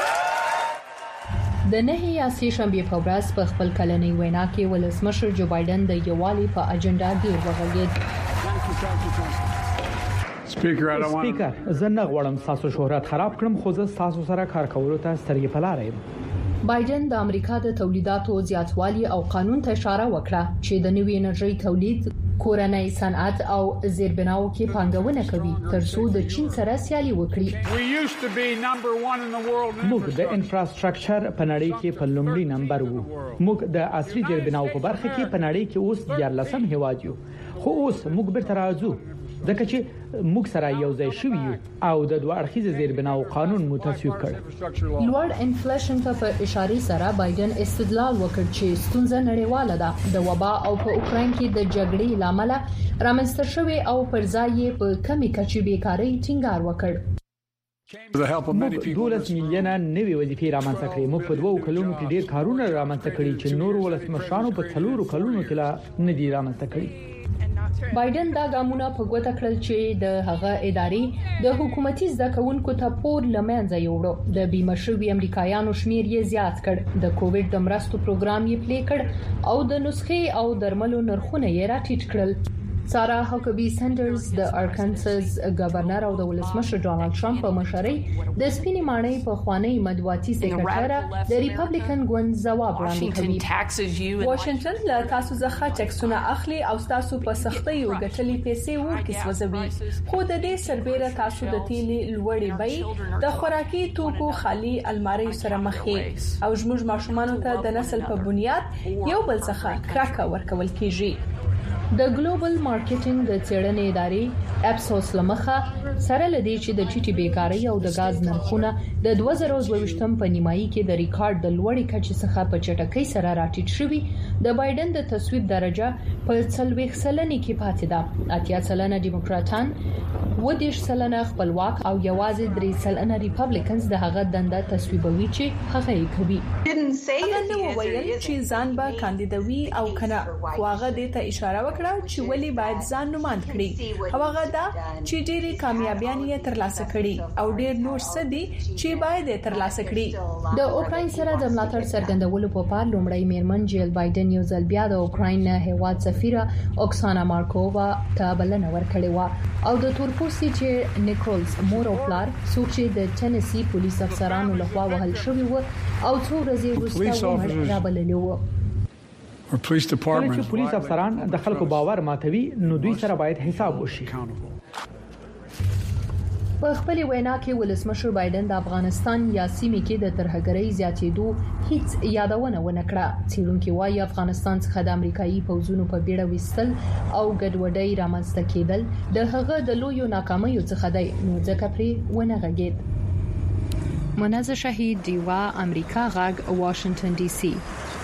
د نهي سه شنبه په ورځ په خپل کلنۍ وینا کې ولسمشر جو بایدن د یووالي په اجنډا ډیر وغږید. سپیکر زه نه غواړم تاسو شهرت خراب کړم، خو زه تاسو سره کار کولو ته سترګې په لار یم. بایدن د امریکا د تولیداتو زیاتوالي او قانون ته اشاره وکړه چې د نوې انرژي تولید، کورنۍ صنعت او زیربناو کې پانګونه کوي ترڅو د چین سره سیالي وکړي. موږ د انفراستراکچر په نړۍ کې په لومړي نمبر وو. موږ د عصري زیربناو په برخه کې په نړۍ کې اوس 14 هیواد یو، خو اوس موږ بیرته راځو ځکه چې موږ سره یو ځای شوی یو او د دوه اړخیز زیربناو قانون مو تصویب کړ. لوړ انفلیشن ته په اشاره سره بایدن استدلال وکړ چې ستونزه نړیواله ده، د وبا او په اوکراین کې د جګړې لامل رامنځته شوې او پر ځای په کمی کچې بیکاری ټینګار وکړ. موږ 12 میلیونه نوې وظیفې رامنځته کړې. موږ په 2 کلونو کې ډېر کارونه رامنځته کړي چې نور ولسمشرانو په 4 کلونو کې لا نه دي رامنځته کړي. بایدن دا ګامونه په ګوته کړل چې د هغه ادارې د حکومتي ځکهونکو ته پور لمنځه یوړو. د بیمه شوی امریکایانو شمیر یې زیات کړ، د کووډ د مرستو پروګرام یې پلی کړ او د نسخې او درملو نرخونه یې راټیټ کړل. سارا هاکبي سندرز د ارکانساس گورنر او د ولسمشر ډونالد ټرمپ په مشرۍ د سپینې ماڼۍ په خوانی مدواتي سکرټره د ریپبلیکن ګوند ځواب وړاندې کوي. واشنگټن له تاسو څخه ټیکسونه اخلي او تاسو په سختۍ او ګټلې پیسې ورکې سوځوي، خو د دې سربېره تاسو د تیلي لوړې بیې، د خوراکي توکو خالي المارۍ سره مخ یې او زموږ ماشومانو ته د نسل په بنیاد یو بل څخه کرکه ورکول کیږي. د ګلوبل مارکیټینګ د څېړنې ادارې اپسوس لمخه سره لدی چې د ټیټي بیکاری او د غاز نرخونه د 2022 په نیمایي کې د ریکارډ د لوړې کچې څخه په چټکۍ سره راټیټ شوی. د بایدن د تصویب درجه په 40 سلنه کې پاتې ده. 80 سلنه دیموکراتان، 20 سلنه خپلواک او یوازې 3 سلنه ریپبلیکنز د هغه دنده تصویبوي چې هغه یې کوي. هغه نو ویل چې ځان به کاندیدوي او کنه، خو هغه دې ته اشاره وکړه چې ولی باید ځان نوماند کړي او هغه دا چې ډېری کامیابیان یې ترلاسه کړي او ډېر نور څه دي چې باید یې ترلاسه کړي. د اوکراین سره د ملاتړ څرګندولو په پار لومړی میرمن جیل بایدن یو ځل بیا د اوکراین هیواد سفیره اوکسانا مارکووا ته بلنه ورکړې و او د تورپوستي چې نیکولز مور او پلار څوک چې د ټینسی پولیس افسرانو لخوا وهل شوی و او څو ورځې وروسته رابللې و. کله چې پولیس افسران د خلکو باور ماتوي نو دوی سره باید حساب وشي. په خپل وینا کې ولسمشر بایدن د افغانستان یا سیمې کې د ترهګرۍ زیاتېدو هیڅ یادونه ونه کړه. څېړونکي وايي افغانستان څخه د امریکایي پوځونو په بیړه وستل او ګډوډۍ رامنځته کېدل د هغه د لویو ناکامیو څخه دی، نو ځکه پرې ونه غږید. منازع شهید، دیوا، امریکا غږ، واشنگټن ډي سي.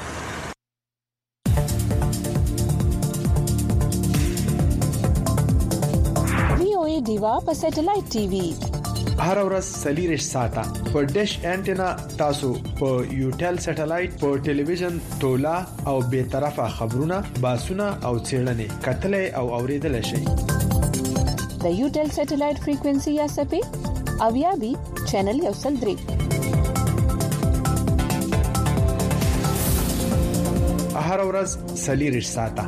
دیوا په سټلایټ ټي وي هر ورځ سلیریش ساته په ډیش انټینا تاسو په یوټل سټلایټ په ټلویزیون تولا او به طرفه خبرونه باسونه او چیرنې کتلې او اوریدل شي. د یوټل سټلایټ فریکوئنسي یا سپې اویا بي چینل یو سل درې هر ورځ سلیریش ساته.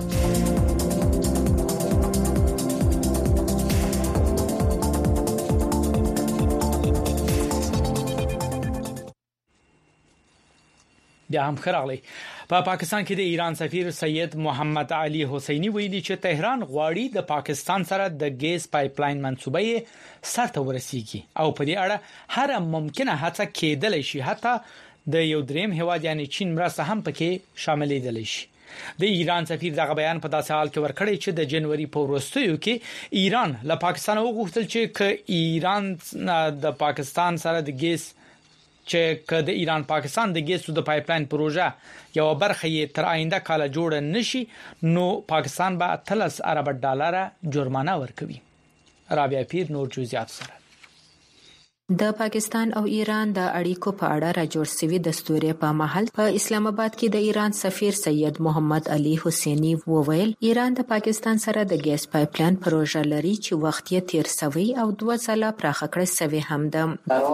بیا هم خراغلی په پاکستان کې د ایران سفیر سید محمد علي حسیني ویلي چې تهران غواړي د پاکستان سره د ګیس پایپ لاین منصوبې سرته ورسیږي او په دې اړه هر ممکنه هڅه کېدل شي حتی د یو دریم هیواد یعنی چین مرسته هم پکې شاملېدل شي. د ایران سفیر دغه بیان په داسې حال کې ورکړی چې د جنوري په وروستیو کې ایران له پاکستان وغوښتل چې ایران د پاکستان سره د ګیس چې د ایران پاکستان د ګیسو د پایپ لاین پروژه یو برخه یې تر آینده کال جوړ نشي نو پاکستان به 13 ارب ډالر جرمانه ورکوي. رابعه پیر نور جزئیات سره د پاکستان او ایران د اړیکو په اړه راجوړ شوی دستوري په محل په اسلام آباد کې د ایران سفیر سید محمد علي حسیني وویل ایران د پاکستان سره د ګیس پایپ لاین پروژه لري چې وخت یې تیر شوی او 2 ځله پراخ کړی شوی هم ده.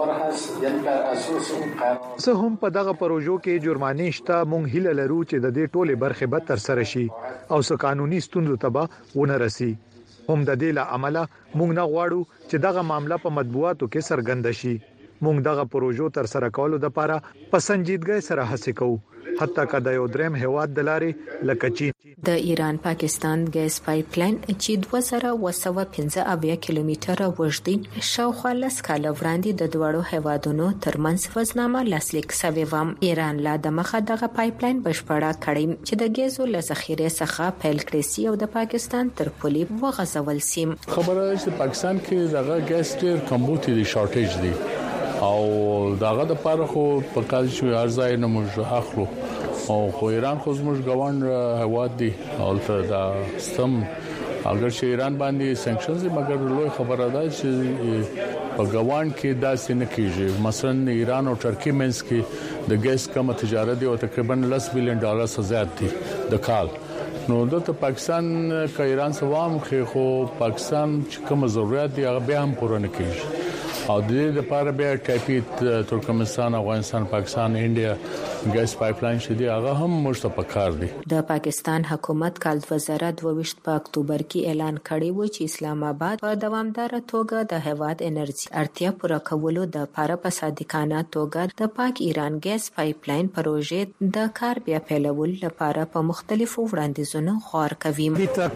زه هم په دغه پروژو کې جرمانه شته مونږ هیله لرو چې د دې ټوله برخه به تر سره شي او څه قانوني ستونزو ته ونه رسي. هم د دې له عمله موږ نه غواړو چې دغه معاملې په مطبوعاتو کې څرګند شي. موږ دغه پروژو تر سره کولو لپاره په سنجیدګۍ سره هڅه کوو حتی کله یو دریم هیواد د لارې لکه چین. د ایران پاکستان ګیس پایپ لاین چې 2215 کیلومتره اوږد دی شاوخوا لس کاله وړاندې د دوړو هیوادونو ترمنځ وزنامه لاسلیک شوی و. ایران لا د مخه دغه پایپ لاین بشپړه کړی چې د ګیزو له ذخیره څخه پیل کړي سي او د پاکستان تر پولې وغځول سي. خبره ده چې پاکستان کې دغه ګیس ډیر کمبوټي دی شارټیج دی او داغه د پاره خو په کال چې ارزای نه موږ اخلو او خو ایران خو زموږ ګوند هواد دی او ته دا سم اگر چې ایران باندې سانکشنز مګر لوی خبره ده چې په ګوند کې دا څه نه کیږي. مثلا ایران او ترکیه منځ کې د ګیس کم تجارت دی او تقریبا $10 بلین څخه زیات دی د کال. نو د پاکستان کا ایران سوام خو پاکستان چې کوم ضرورت دی هغه به هم پوره نه کیږي او د دې لپاره بیا ټایپي ترکمنستان افغانستان پاکستان انډیا ګیس پایپ لاین شدي هغه هم مشته پکار دي. د پاکستان حکومت کال 2022 په اکتوبر کې اعلان کړی و چې اسلام آباد په دوامدار توګه د هیواد انرژي اړتیا پوره کولو د لپاره په صادقانه توګه د پاک ایران ګیس پایپ لاین پروژې د کار بیا پیلول لپاره په مختلفو وړاندیزونو غور کوي.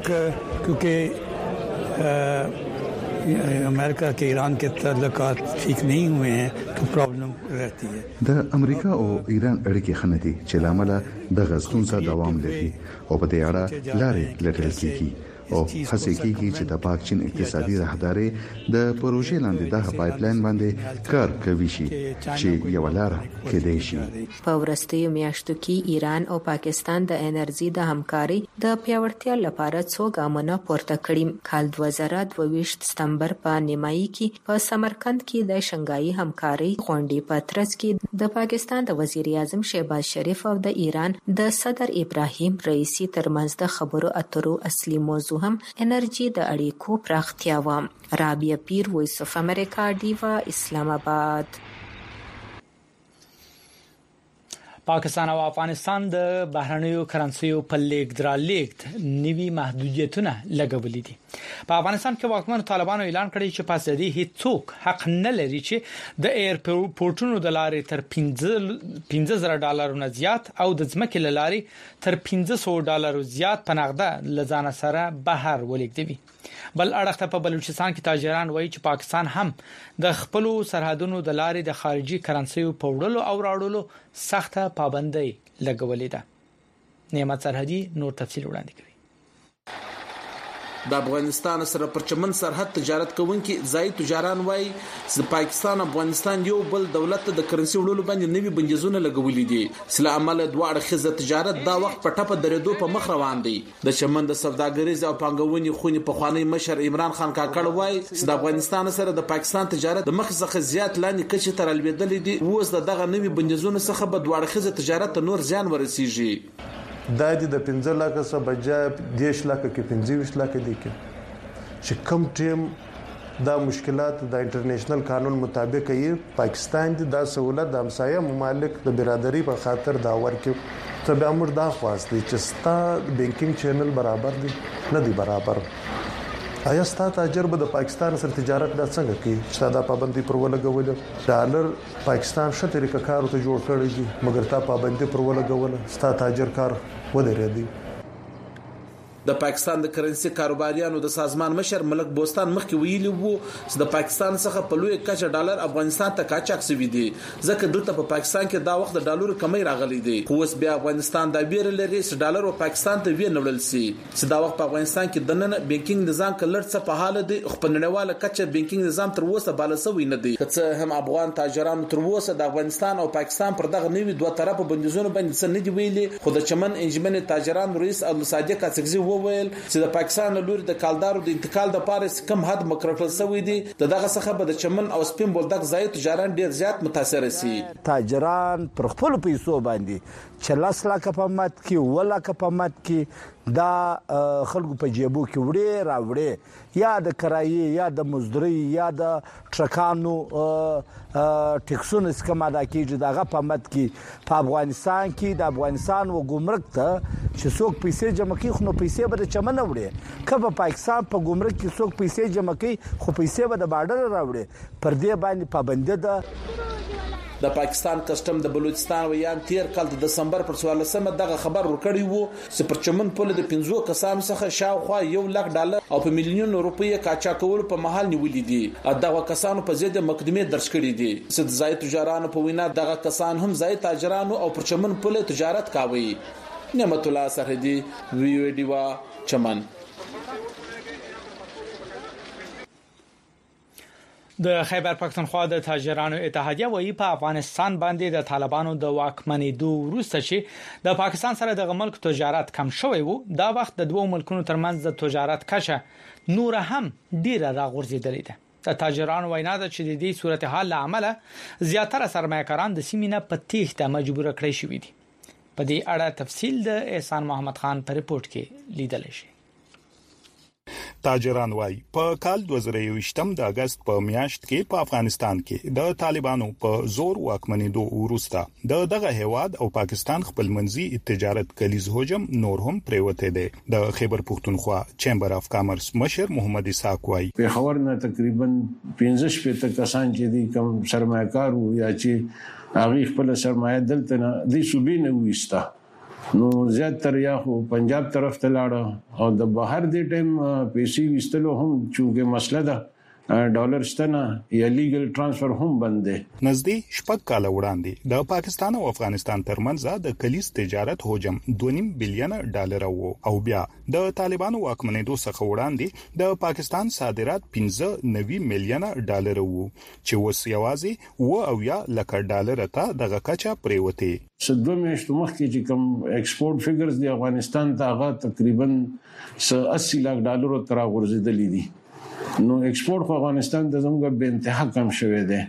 امریکا के ईरान के ताल्लुकात ठीक नहीं हुए हैं तो प्रॉब्लम रहती है. د امریکا او ایران اړیکې خنتي چې لامل د غزتون سره دوام لري او په دې اړه لارې لټل کیږي او هڅه کیږي چې د پاک چین اقتصادي راهداري د پروژې لاندې د پایپ لاین باندې کار کوي شي چې یو لار کېدای شي. په ورستیو میاشتو کې ایران او پاکستان د انرژي د همکاري د پیاوړتیا لپاره څو ګامونه پورته کړي. کال 2022 سپتمبر په نیمایي کې په سمرقند کې د شنګایي همکاري غونډې په ترڅ کې د پاکستان د وزیر اعظم شهباز شریف او د ایران د صدر ابراهیم رئیسی ترمنځ د خبرو اترو اصلي موضوع هم انرژي د اړیکو پراختیا و. رابعه پیر وایس اف امریکا دیوا اسلام آباد. پاکستان او افغانستان د بهرنیو کرنسیو په لیږد را لیږد نوي محدودیتونه لګولې دي. په افغانستان کې واکمن طالبانو اعلان کړی چې پس د دې هیڅوک حق نه لري چې د ایرپورټونو د لارې تر $15,000 نه زیات او د ځمکې له لارې تر $500 زیات په نقده لزان سره بهر ولېږدوي. بل اړخته په بلوچستان کې تاجران وایي چې پاکستان هم د خپل سرحدونو د لارې د خارجي کرنسیو په وړلو او راوړلو سخته پابندۍ لګولې ده. نعمت سرحدي نور تفصیل وړاندې کوي. د افغانستان سره پر چمن سرحد تجارت کوونکي ځای تجاران وایي چې پاکستان افغانستان یو بل دولت د کرنسي وړلو باندې نوي بندیزونه لګولې دي چې عمل دواړه خزه تجارت دا وخت په ټپه درېدو په مخ روان دي. د چمن د سوداګریز او پانګونې خونې په خوانی مشر عمران خان کاکړ وایي چې د افغانستان سره د پاکستان تجارت د مخ څخه زیات لاندې کچې تر الویدلې دي. اوس دغه نوي بندیزونه څخه به دواړه خزه تجارت ته نور زیان ورسیږي. دا د 15 لک څخه بجای 10 لک کې 25 لک دي چې کم ټیم دا مشکلات د انټرنیشنل قانون مطابق یې پاکستان د سہولت د همسایه ممالک د برادری په خاطر دا ورکو ته به امر دا خواست دي چې ستا بانکینګ چینل برابر دي نه دي برابر آیا ستاسو تاجر به د پاکستان سره تجارت دا څنګه کوي چې دا پابندي پر ولګول ډالر پاکستان شته طریقه کار ته جوړ کړی دي مګر تا پابندي پر ولګول ستاسو تاجر کار ودرېدي د پاکستان د کرنسي کاروباریانو د سازمان مشر ملک بوستان مخکې ویلي وو چې د پاکستان څخه په لوی کچه ډالر افغانستان ته قاچاق شوی دی ځکه دلته په پاکستان کې دا وخت د ډالر کمی راغلی دی خو اوس بیا افغانستان د بیر لري چې ډالر او پاکستان ته وینول سي چې دا وخت په افغانستان کې د نن بانکینګ نظام کلر څه په حال دی خو په نړیواله کچه بانکینګ نظام تر اوسه بالسوي نه دی چې هم افغان تاجرانو تر اوسه د افغانستان او پاکستان پر دغه نوي دوه طرفه بندیزونه باندې څه نه دی ویلي خو د چمن انجمن تاجران رئیس عبدالصادق اڅکزي وویل چې د پاکستان لوري د کالدارو د انتقال د پاره کم حد مقرر شوی دی دغه څخه به د چمن او سپین بولدک ځای تجاران ډیر زیات متاثر شي تاجران پر خپل پیسو باندې 40 لک په مت کې ولا په مت کې دا خلکو په جیبو کې وړي راوړي یا د کرایي یا د مزدوري یا د ټرکانو ټیکسونه سکما دا کیږي دغه په مت کې په افغانستان کې د افغانستان و ګمرک ته چې څوک پیسې جمع کوي خو پیسې به د چمن وړي کله پاکستان په ګمرک کې څوک پیسې جمع کوي خو پیسې به د بارډر راوړي پر دې باندې پابندي ده د پاکستان کسٹم د بلوچستان ویان تیر کال د دسمبر پر 14مه دغه خبر ورکړی وو چې پر چمن په د 15 کسانو څخه شاوخوا 1 لک ډالر او په میلیون روپۍ قاچاق کول په محل نیولې دي دغه کسانو په ضد مقدمه درج کړې دي چې ځای تجارانو په وینا دغه کسان هم ځای تاجرانو او پر چمن په تجارت کاوي نعمت الله سرحدي ویو دیوا چمن د خیبر پختونخوا د تاجرانو اتحادیه وایي په افغانستان باندې د طالبانو د واکمنېدو وروسته چې د پاکستان سره د ملک تجارت کم شوی وو دا وخت د دوه ملکونو ترمنځ د تجارت کچه نور هم ډیره راغورځېدلې ده د تاجرانو وینا ده چې د دې صورتحال عمله زیاتره سرمایه‌کاران د سیمینه په تېښته مجبور کړی شوی دي په دې اړه تفصیل د احسان محمد خان په ریپورت کې لیدل شي تاجران وايي په کال 2023 د اگست په میاشت کې په افغانستان کې د طالبانو په زور واکمنېدو وروسته دغه هیواد او پاکستان خپل منځي تجارت کلیز هجوم نور هم پریوته دي د خیبر پختونخوا چیمبر اف کامرس مشر محمد اسحاق وايي په خبرنه تقریبا 15 کسان چې دي کوم سرمایه‌کار یا چې هغه خپل سرمایه دلته نه دي صوبې نه وستا نو زیاتره یا خو پنجاب طرف ته لاړه او د بهر دی ټیم پیسې وستلو هم چې مسله ده ډالر ستنه یا لیګل ترانسفر هم بند دي نږدې شپږ کال وړاندې د پاکستان او افغانستان ترمنځ د کلیز تجارت هجوم 2.5 بلین ډالر او بیا د طالبانو واکمنېدو څخه وړاندې د پاکستان صادرات 15 میلیون ډالر وو چې اوس یوازې 10 لک ډالر ته دغه کچه پریوته سدو میاشتو مخکې چې کوم ایکسپورت فګرز دی افغانستان ته هغه تقریبا 80 لک ډالر تر غورځیدلې دي نو ایکسپورت خو افغانستان د زموږ به انتها کم شوه دی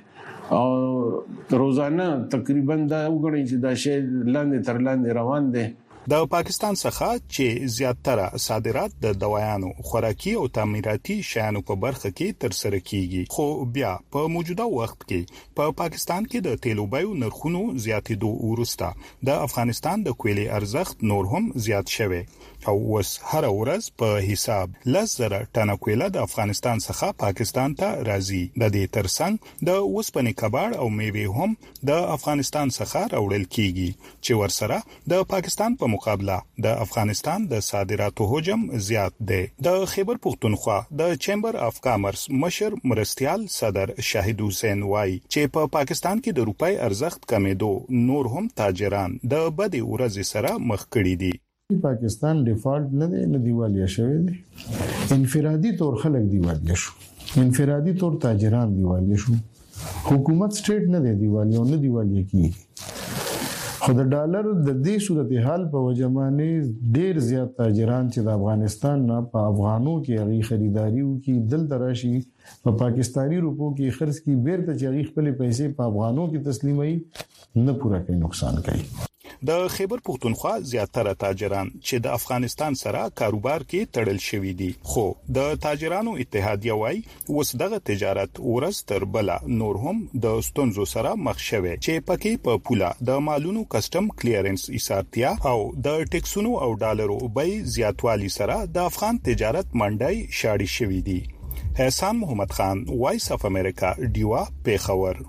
او روزانه تقریبا دا وګڼي چې دا شی لاندې تر لاندې روان دی د پاکستان څخه چې زیاتره صادرات د دوايانو خوراکي او تعمیراتي شیانو په برخه کې تر سره کیږي خو بیا په موجوده وخت کې په پاکستان کې د تیلو بیو نرخونو زیاتېدو وروسته د افغانستان د کویلې ارزښت نور هم زیات شوی او اوس هر ورځ په حساب 10,000 ټنه کویله د افغانستان څخه پاکستان ته راځي د دې ترڅنګ د اوسپنې کباړ او میوه هم د افغانستان څخه راوړل کیږي چې ورسره د پاکستان په مقابله د افغانستان د صادراتو حجم زیات دی د خیبر پختونخوا د چیمبر اف کامرس مشر مرستيال صدر شاهد حسین وای چې په پاکستان کې د روپۍ ارزښت کمېدو نور هم تاجران د بدې ورځې سره مخ کړي دي پاکستان ډیفالت نه دیوالیا شوی دی انفرادي تور خلک دیوالیا شو انفرادي تور تاجران دیوالیا شو حکومت سټیټ نه دی دیوالیا نه دیوالیا کیږي خو د ډالر د دې صورتحال په وجمانې ډیر زیات تاجران چې د افغانستان نه په افغانو کې غي خریداري وکي دل تراشي په پاکستانی روپو کې خرڅ کی بیرته چې غي خپل پیسې په افغانو کې تسلیمي نه پورا کوي نقصان کوي د خیبر پختونخوا زیاتره تاجران چې د افغانستان سره کاروبار کې تړل شوی دي خو د تاجرانو اتحادیه وايي اوس دغه تجارت ورځ تر بل نور هم د ستونزو سره مخ شوی چې پکې په پوله د مالونو کسٹم کلیرنس ایثارتیا او د ټیکسونو او ډالرو بیې زیاتوالی سره د افغان تجارت منډای شاړي شوې دي. احسان محمد خان، وایس اف امریکا، ډیوا، پیښور.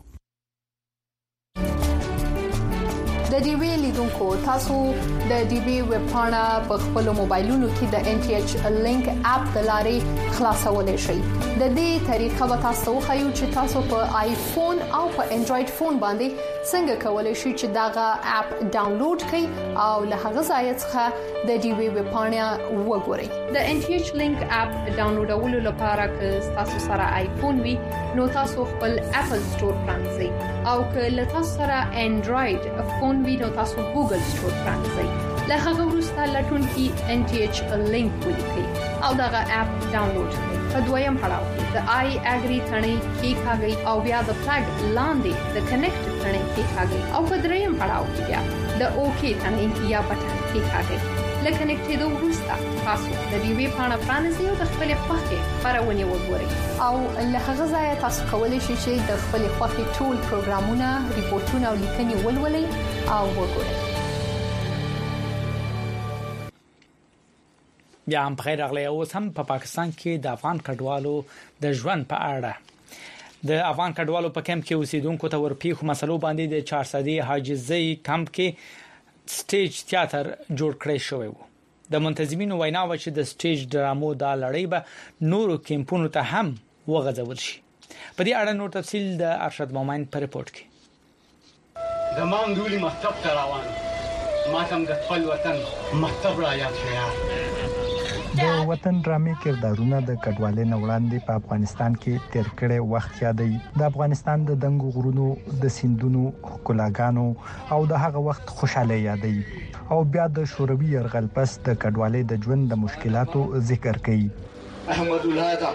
د ډي وی لیدونکو تاسو د ډي وی ویب پاڼه په خپل موبایلونو کې د ان ټي ایچ لینک اپ د لارې خلاصولای شئ. د دې طریقه به تاسو خو چې تاسو په آیفون او په انډراید فون باندې څنګه کولای شئ چې داغه اپ ډاونلوډ کړئ او له هغه ځای څخه د ډي وی ویب پاڼه وګورئ. د ان ټي ایچ لینک اپ ډاونلوډولو لپاره که تاسو سره آیفون وي نو تاسو خپل اپل سٹور پرانځئ او که له تاسو سره انډراید فون وینو تاسو ګوګل سٹور پرانځئ. له هغه وروسته لټون کې ان ټي ایچ لینک ولیکئ او دغه اپ ډاونلوډ کړئ. په دویم پړاو کې د آی اګری ثنې کې کاږئ او بیا د فلګ لاندې د کنیکټ ثنې کې کاږئ او په دریم پړاو کې بیا د اوکی ثنې یا بټن کې کاږئ. لکه کنیکټېدو وروسته تاسو د دې وی پاڼه پرانځئ او د خپل خوښې خبرونه وګورئ او له هغه ځای تاسو کولی شئ چې د خپل خوښې ټول پروګرامونه، ریپورتونه او لیکنې ولولئ او وګورئ. بیا هم بخیر راغلی. اوس هم په پاکستان کې د افغان کډوالو د ژوند په اړه د افغان کډوالو په کمپ کې اوسیدونکو ته ورپیښو مسلو باندې د 400 حاجزي کمپ کې سټیج تیاتر جوړ کړی شوی و. د منتظمینو وینا و چې د سټیج ډرامو د لړۍ به نورو کمپونو ته هم وغځول شي. په دې اړه نور تفصیل د ارشد مومن په رپورت کې. زمام دولی مکتب ته روان ما هم د خپل وطن مکتب را یاد شوی. د وطن ډرامې کردارونه د کډوالۍ نه وړاندې په افغانستان کې تیر کړي وخت یادوي. د افغانستان د دنګو غرونو، د سیندونو ښکلاګانو او د هغه وخت خوشاله یادوي او بیا د شوروي يرغل پس د کډوالۍ د ژوند د مشکلاتو ذکر کوي. احمد ولاده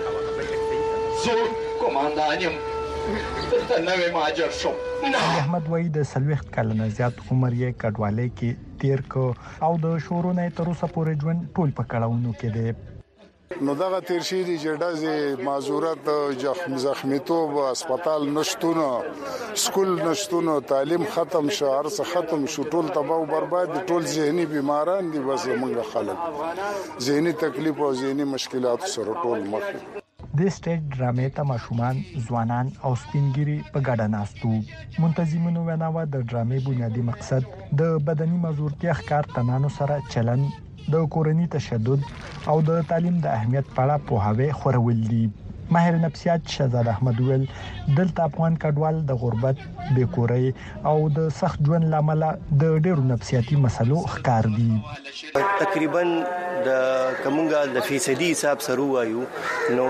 زه کوماندانم دلته نوې ماجر شو. احمد وای د سلوخت کلنه زیات عمر یې کډوالۍ کې تیر کو او د شورونه تر اوسه پورې ژوند ټول په کړهونو کې دی. نو دغه تیر شي دي جړه معذورت، زخمیتوب، هسپتال نشټونه، سکول نشټونه، تعلیم ختم شو، ارڅ ختم شو، ټول تباہ او برباد، ټول ذهني بیماران دي. بس موږ خلک ذهني تکلیف او ذهني مشکلات سره ټول مخ. د سټیج ډرامې ته ماشومان، ځوانان او سپینګری په ګډه ناستو. منتظمینو ویناوه د ډرامې بنیادی مقصد د بدني مزورتیا ښکار تنانو سره چلن، د کورنۍ تشدد او د تعلیم د اهمیت په اړه پوهاوی خورول دي. ماهر نفسیات شهزاد احمد ویل دلته افغان کډوال د غربت، بیکورۍ او د سخت ژوند لامل د ډېرو نفسیاتي مسلو ښکار دي. تقریبا د کومګه د فیصدي حساب سره وایو نو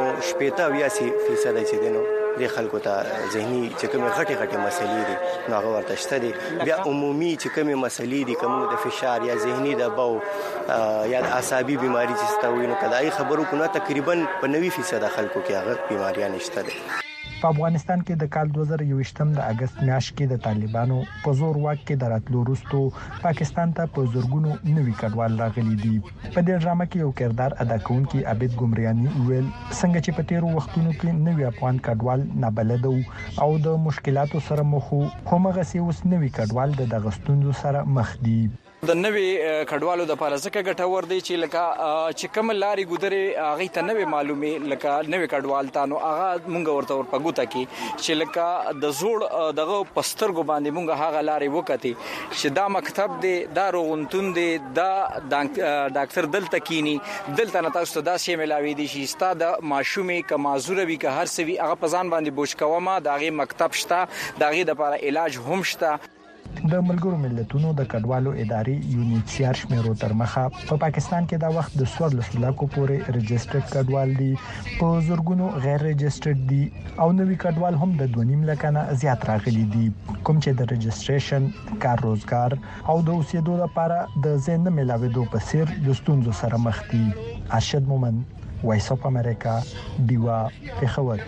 80% چې دینو د خلکو ته ذهني چې کومه غټه مسلې دي نو هغه ورته شته دي. بیا عمومي چې کومه مسلې دي کوم د فشار یا ذهني د باو یا اعصابي بيماري چې ستوي نو کله خبرو کو نه تقریبا په 90% خلکو کې هغه بيماریاں نشته دي. په افغانستان کې د کال 2021 د اگست میاشت کې د طالبانو په زور واک کې دراتلو وروسته پاکستان ته په زورګونو نوي کډوال راغلي دي. په دې ډرامه کې یو کردار ادا کوونکی عابد ګمریانی ویل څنګه چې په تیرو وختونو کې نوي افغان کډوال نابلد او د مشکلاتو سره مخ وو، همغه سي اوس نوي کډوال د دغستونو سره مخ دي. د نوې کډوالو د پاره ځکه ګټور دی چې لکه چې کوم لاري ګذرې هغه ته نوې معلومه لکه نوې کډوال تانو هغه مونږ ورته ورپګوته کی چې لکه د زوړ دغه پسترګو باندې مونږ هغه لاري وکتي چې دا مکتب دی، دا روغتون دی، دا ډاکټر دلته کینی، دلته نه تاسو دا شی ملاوي دي چې ستا د ماشومې ک معذوروي ک هر سوي هغه پزان باندې بوج کوما داغه مکتب شته، داغه د لپاره علاج هم شته. د ملګرو ملتونو د کډوالو ادارې یونیسیار شمیرو تر مخه په پاکستان کې دا وخت د 14 لکو پورې ريجسترډ کډوال دي، په زورګونو غیر ريجسترډ دي او نوې کډوال هم د 2.5 لک نه زیات راغلي دي، کوم چې د ريجستریشن، کار روزګار او د اوسېدو لپاره د ځای نه ملاويدو په سیر د ستونزو سره مخ دي. ارشد مومن، وایس اف امریکا، دیوا، پیښور.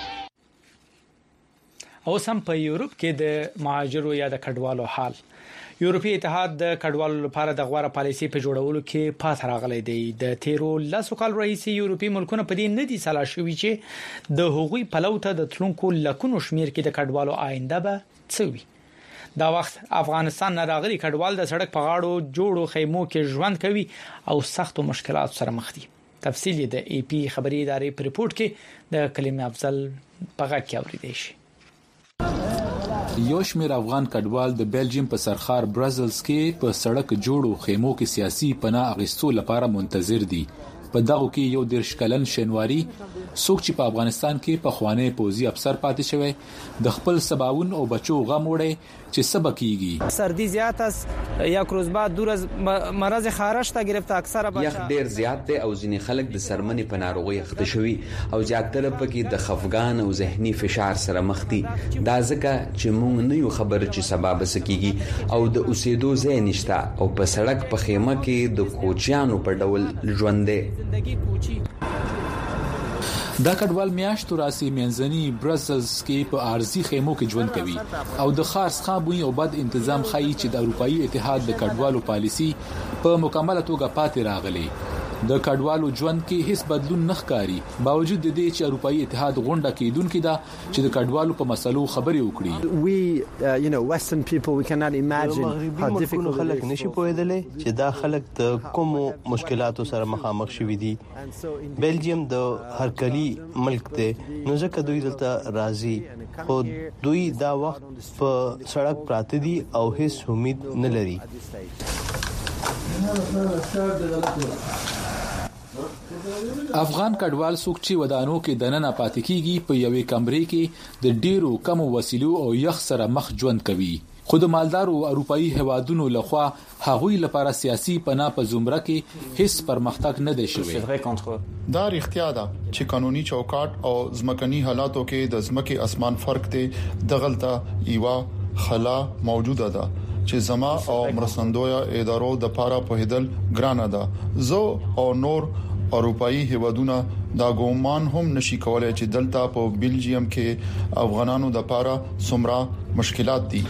اوس هم په یورپ کې د مهاجرو یا د کډوالو حال یورپی اتحاد د کډوالو لپاره د غوړه پالیسي په جوړولو کې پات راغلی دی. د تیرو لاسو کال رئیس یورپی ملکونه په دې ندي سلا شوی چې د هغوی پلوته د تلونکو لکونو شمیر کې د کډوالو آینده به څوي. دا وخت افغانستان نه راغلي کډوال د سړک په غاړو جوړو خیمو کې ژوند کوي او سختو مشکلات سره مخ دي. تفصیل د ای پی خبري ادارې په ریپورت کې د کلیم افضل پغا کې اوریدل شي. یو شمېر افغان کډوال د بلجیم په سرخار برازلز کې په سړک جوړو خیمو کې سیاسي پناه اخیستو لپاره منتظر دي. په دغه کې یو 10 کلن شینواری څوک چې په افغانستان کې په خوانې پوزي افسر پاتې شوی د خپل سباون او بچو غم وړي چې سبا کیږي. سردی زیات است یا کروز بعد دور از مرض خارش ته گرفت اکثره بچا یخ ډیر زیات دی او ځینې خلک د سرمنې په ناروغي اخته شوي او زیاتره پکې د خفګان او ذهني فشار سره مخ دي. دا ځکه چې موږ نه یو خبر چې سبب سکیږي او د اوسېدو ځای نشته او په سړک په خیمه کې د کوچیانو په ډول ژوند دی. دا کډوال میاشتو راسي منځني برازلز کې په ارزي خیمو کې ژوند کوي او د خاص خابوي او بد تنظیم خایي چې د اروپאי اتحاد د کډوالو پالیسي په مکمله توګه پاتې راغلي. د کډوالو ژوند کې هیڅ بدلون نه ښکاري باوجود د دې چې اروپאי اتحاد غونډه کېدونکې ده چې د کډوالو په مسلو خبرې وکړي. we western people we cannot imagine how difficult خلک نشي پوهېدلې چې دا خلک د کوم مشکلاتو سره مخامخ شوي دي. بلجیم د هرکلی ملک دی نو ځکه دوی دلته راځي خو دوی دا وخت په سړک پراته دي او هیڅ امید نه لري. افغان کډوال څوک چې ودانو کې دننه پاتې کیږي په یوې کمرې کې د ډیرو کم وسیلو او یخ سره مخ ژوند کوي. خود مالدار او اروپאי هوادونو لخوا هغوی لپاره سیاسي پناه په زمره کې هیڅ پرمختګ نه دی شوی. دا اړتیا ده چې قانوني چوکاټ او ځمکني حالاتو کې د ځمکې اسمان فرق ته دغلطه ایوا خلا موجوده ده چې زما او مرسندویا ادارو د پاره په هدل ګرانه ده. زه او نور اروپאי هوادونه دا ګومان هم نشي کولای چې دلته په بلجیم کې افغانانو د پاره سمرا مشکلات دي.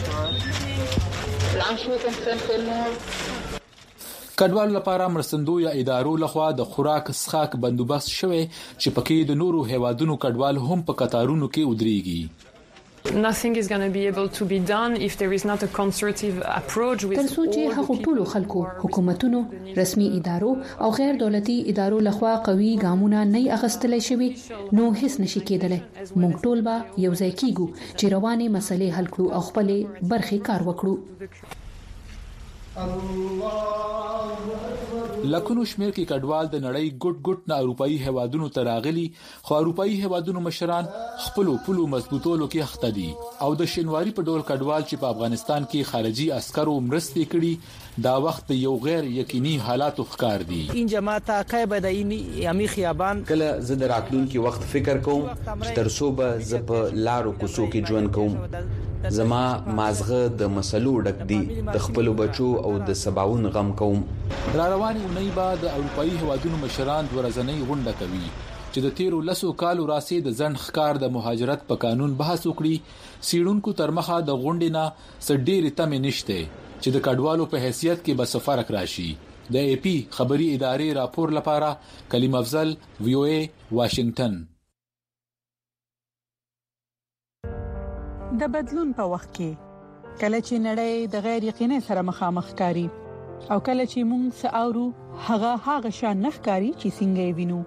کډوالو لپاره مرستندوی ادارو لخوا د خوراک څښاک بندوبست شوی چې پکې د نورو هوادونو کډوال هم په قطارونو کې ودرېږي. Nothing is going to be able to be done if there is not a concerted approach with تر څو چې هغه ټول خلکو حکومتونو رسمي ادارو او غیر دولتي ادارو لخوا قوي ګامونه نه اغستل شوي نو هیڅ نشي کېدلی. موږ ټول به یو ځای کیږو چې رواني مسلې حل کړو او خپل برخه کار وکړو. لکونو شمیر کې کډوال د نړۍ ګډ نه اروپאי هوادونو ته راغلي خو اروپאי هوادونو مشران خپل پلو مضبوطولو کې اخته دي او د شینواری په ډول کډوال چې په افغانستان کې خارجي عسکرو مرستې کړي دا وخت یو غیر یقیني حالات ښکار دي. این جماعت قایب د یمي خیابان کله زه د راتلونکي وخت فکر کوم چې تر څو به ز په لارو کوڅو کې ژوند کوم. زما مازغه د مسلو ډک دي د خپل بچو او د سباون غم کوم. را رواني اونۍ بعد اروپאי هوادونو مشران ورځنۍ غونډه کوي چې د تیرو لسو کالو راسي د ځن ښکار د مهاجرت په قانون بحث وکړي. سیړونکو تر مخه د غونډې نه سډېری تمه نشته چې د کډوالو په حیثیت کې به سفارک راشي. د ای پی خبري ادارې راپور لپاره کلیم افضل وی او ای واشنگټن. د بدلون په وخت کې کله چې نړۍ د غیر یقیني سره مخامخ کاری او کله چې موږ ساورو هغه شان نه ښکاری چې څنګه وینو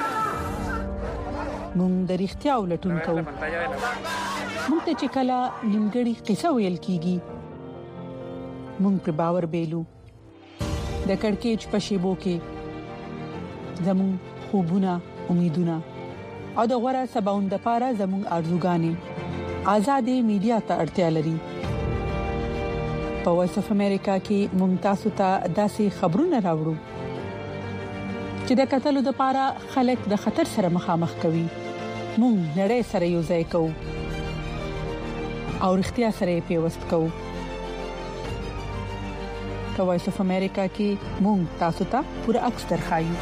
موږ د اړتیا ولټون کوو. موږ ته چې کله نیمګړی قصه ویل کیږي موږ پر باور بیلو. د کڑکېچ په شیبو کې زموږ خوبونه امیدونه او د غوړه سباوند لپاره زموږ ارزوګانې آزادې میډیا ته اړتیا لري. په وایس اف امریکا کې ممتاز ته داسې خبرونه راوړو چې د قتل لپاره خلک د خطر سره مخامخ کوي. موږ نړۍ سره یو ځای کوو او اړتیا سره پیوست کوو. په وایس اف امریکا کې موږ تاسو ته پوره عکس درخایو.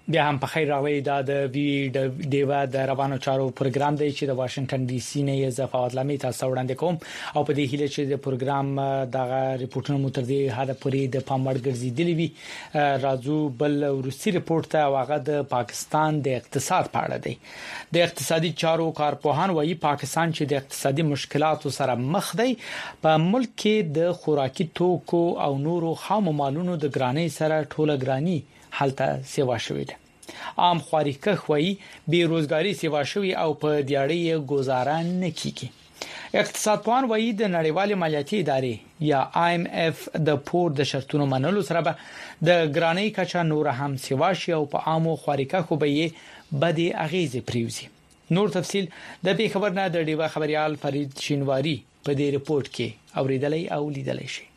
بیا هم په خیر راوي د وی ډیوا د روانو چارو پروګرام دی چې د واشنگټن ډي سي نه زفاوت لمي تاسو وړاندې کوم او په دې هیله چې د پروګرام دغه ریپورتونو متر دی هدا پورې د پاموړ ګرځیدلی وي راځو بل روسي ریپورت ته واغه د پاکستان د اقتصاد په اړه دی د اقتصادي چارو کارپوهان وایي پاکستان چې د اقتصادي مشکلاتو سره مخ دی په ملک کې د خوراکي توکو او نورو خام مالونو د ګرانۍ سره ټوله ګرانی حالته سیوا شوې ده عام خواریکه خوي بیروزګاری سیوا شوې او په دیاړي گزاره نه کیږي اقتصادپوهان وایي د نړیوال مالیاتي ادارې یا IMF د پور د شرطونو منلو سره به د ګرانی کچا نور هم سیوا شي او په عامو خواریکه خو به یې بدی اغیزه پریوزي نور تفصيل د به خبر نه د ډیوا خبريال فرید شینواری په دې رپورت کې اوریدلې او لیدلې شي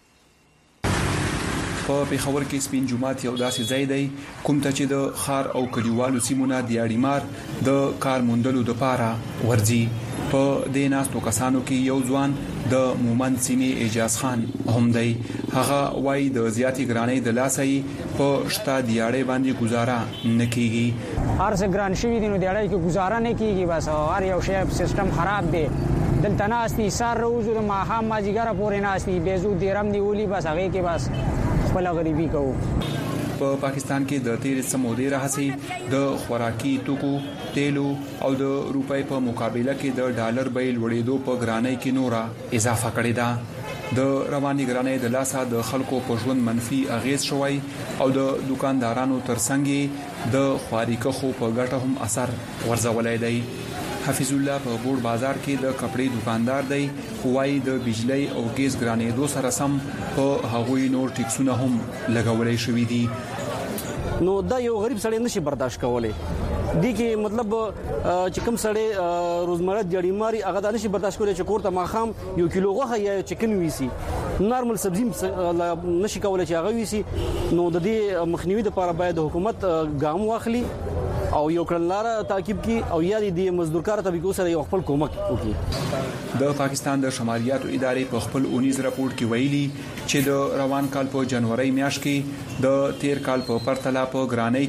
په پیښور کې سپین جمعات یو داسې ځای دی کوم ته چې د خار او کډیوالو سیمونه د اړیمار د کار موندلو لپاره ورځي په دې ناستو کسانو کې یو ځوان د مومن سیمې اجاز خان هم دی هغه وای د زیاتی ګرانۍ د لاسې په شتا دیاړې باندې گزاره نکېږي هر څه ګران شوی دي نو دیاړې کې گزاره نه کیږي بس هر یو شی سیستم خراب دی دلته ناستي سار روزو د ماها ماجیګره پورې ناستي بیزو دیرم دی ولي بس هغه کې بس خپل غریبي کوو په پاکستان کې د تیر سمودي راهسي د خوراکي توکو تیلو او د روپۍ په مقابله کې د ډالر بیل وړېدو په ګرانۍ کې نورا اضافه کړې ده د رواني ګرانۍ د لاسه د خلکو په ژوند منفي اغیز شوی او د دکاندارانو ترڅنګ د خوراکي خو په ګټه هم اثر ورزولای دی حفیظ الله په بوړ بازار کې د کپړې دکاندار دی خوای د بجلی او ګیس ګرانې دو سره سم په هغوی نور ټیکسونه هم لګولای شوې دي نو دا یو غریب سړی نشي برداشت کولای دي کې مطلب چې کوم سړی روزمره جړی ماري هغه د نشي برداشت کولای چې کور ته ماخام یو کیلو غوښه یا چکن ویسي نارمل سبزی نشي کولای چې هغه ویسي نو د دې مخنیوي لپاره باید حکومت ګام واخلي او یو کړنلاره تعقیب کی او یا د مزدورکار طبقو سره یو خپل کومک وکړي د پاکستان د شمالیاتو ادارې په خپل 19 راپور کې ویلي چې د روان کال په جنوري میاشت کې د تیر کال په پرتله په ګرانۍ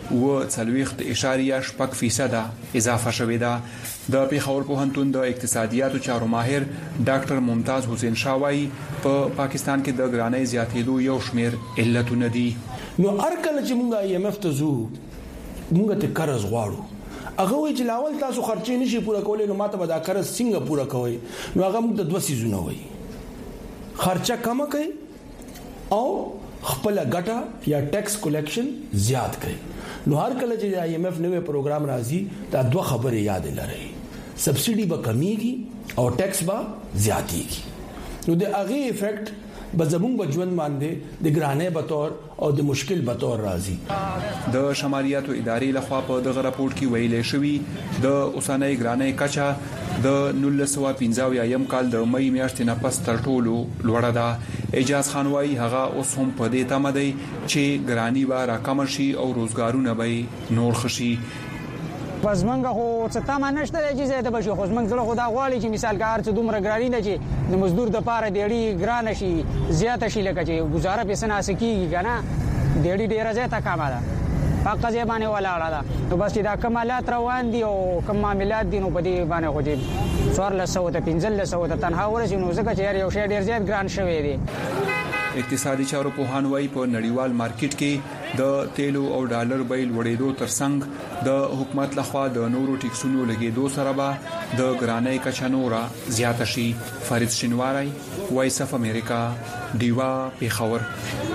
کې 40.8% اضافه شوې ده د پیښور پوهنتون د اقتصادیاتو چارو ماهر ډاکټر ممتاز حسین شاوای په پاکستان کې د ګرانۍ زیاتېدو یو شمېر علتونه دي نو ارکل چې موږ IMF ته زو موږ ته قرض غواړو هغه وی چې لاول تاسو خرچې نشي پوره کولای نو ماته به دا قرض څنګه پوره کوي نو هغه موږ د 2 سيزونه وي خرچه کم کړئ او خپل ګټه یا ټیکس کلیکشن زیات کړئ نو هر کله چې IMF نوې پروګرام راځي دا دوه خبرې یاد لرئ سبسيډي به کمیږي او ټیکس به زیاتېږي نو د هغه افیکټ بزمون بجوند باندې د ګرانې به تور او د مشکل به تور راځي د شمالیاتو ادارې لخوا په دغه راپور کې ویلې شوې د اوسنۍ ګرانې کچا د 1915 یم کال د مې میاشتې نه پس تر ټولو لوړه ده اجاز خان وايي هغه اوس هم په دې تمه دی چې ګرانی به راکم شي او روزګارونه به نور خشي پس منګه خو څه تمه نشته چې زه ته بشو خو منګ زړه خدا غواړي چې مثال کار څه دومره ګرانی نه چې د مزدور د پاره دیړي ګران شي زیاته شي لکه چې گزاره پیسې نه سکیږي کنه دیړي ډیره زیاته کامه ده پاکه ځبانه ولاړه ده نو بس دا کمالات روان دي او کوم معاملات دي نو په دې باندې خو دې 1400 ته 1500 ته تنها ورسې نو ځکه چې یو شی ډیر زیات ګران شوی دی اقتصادي چارو په هانوي په نړیوال مارکیټ کې د تیلو او ډالر بیل وړېدو ترڅنګ د حکومت لخوا د نورو ټیکسونو لګېدو سره به د ګرانۍ کچا نورا زیات شي فرید شینواری وایس اف امریکا دیوا پیښور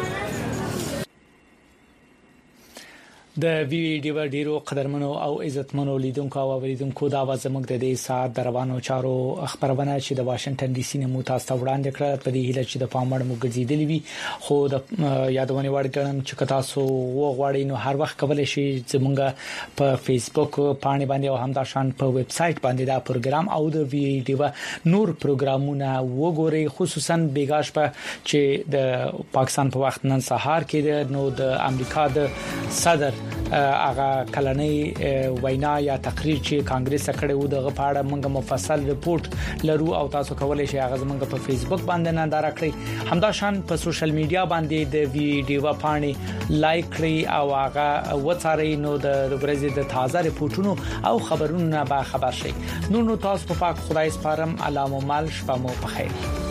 د ویډیو ډیرو قدرمنو او عزتمنو لیدونکو او اوریدونکو دا وزموږ د دې سات دروانو چارو خبرونه چې د واشنگټن ډي سي نه مو تاسو وړاندې کړ په دې هیله چې د پامړ مو ګرځیدلی وي خو د یادونه وړاندې چې تاسو وغواړئ نو هر وخت کولای شئ زموږ په فیسبوک باندې او همدا شان په ویب سټ باندې دا پروګرام او د ویډیو نور پروګرامونه وګورئ خصوصا بیګاش په چې د پاکستان په وخت نن سهار کې نو د امریکا د صدر هغه کلنۍ وینا یا تقریر چې کانګرس کړي و دغه په اړه موږ مفصل ریپورت لرو او تاسو کولای شئ هغه موږ په فیسبوک باندې ننداره کړئ همدا شان په سوشل میډیا باندې د ویډیو باندې لایک کړئ او هغه وڅارئ نو د ورځې د تازه ریپورتونو او خبرونو به خبر شئ نو تاسو په پاک خدای سپارم علامه مال شپه مو په خیر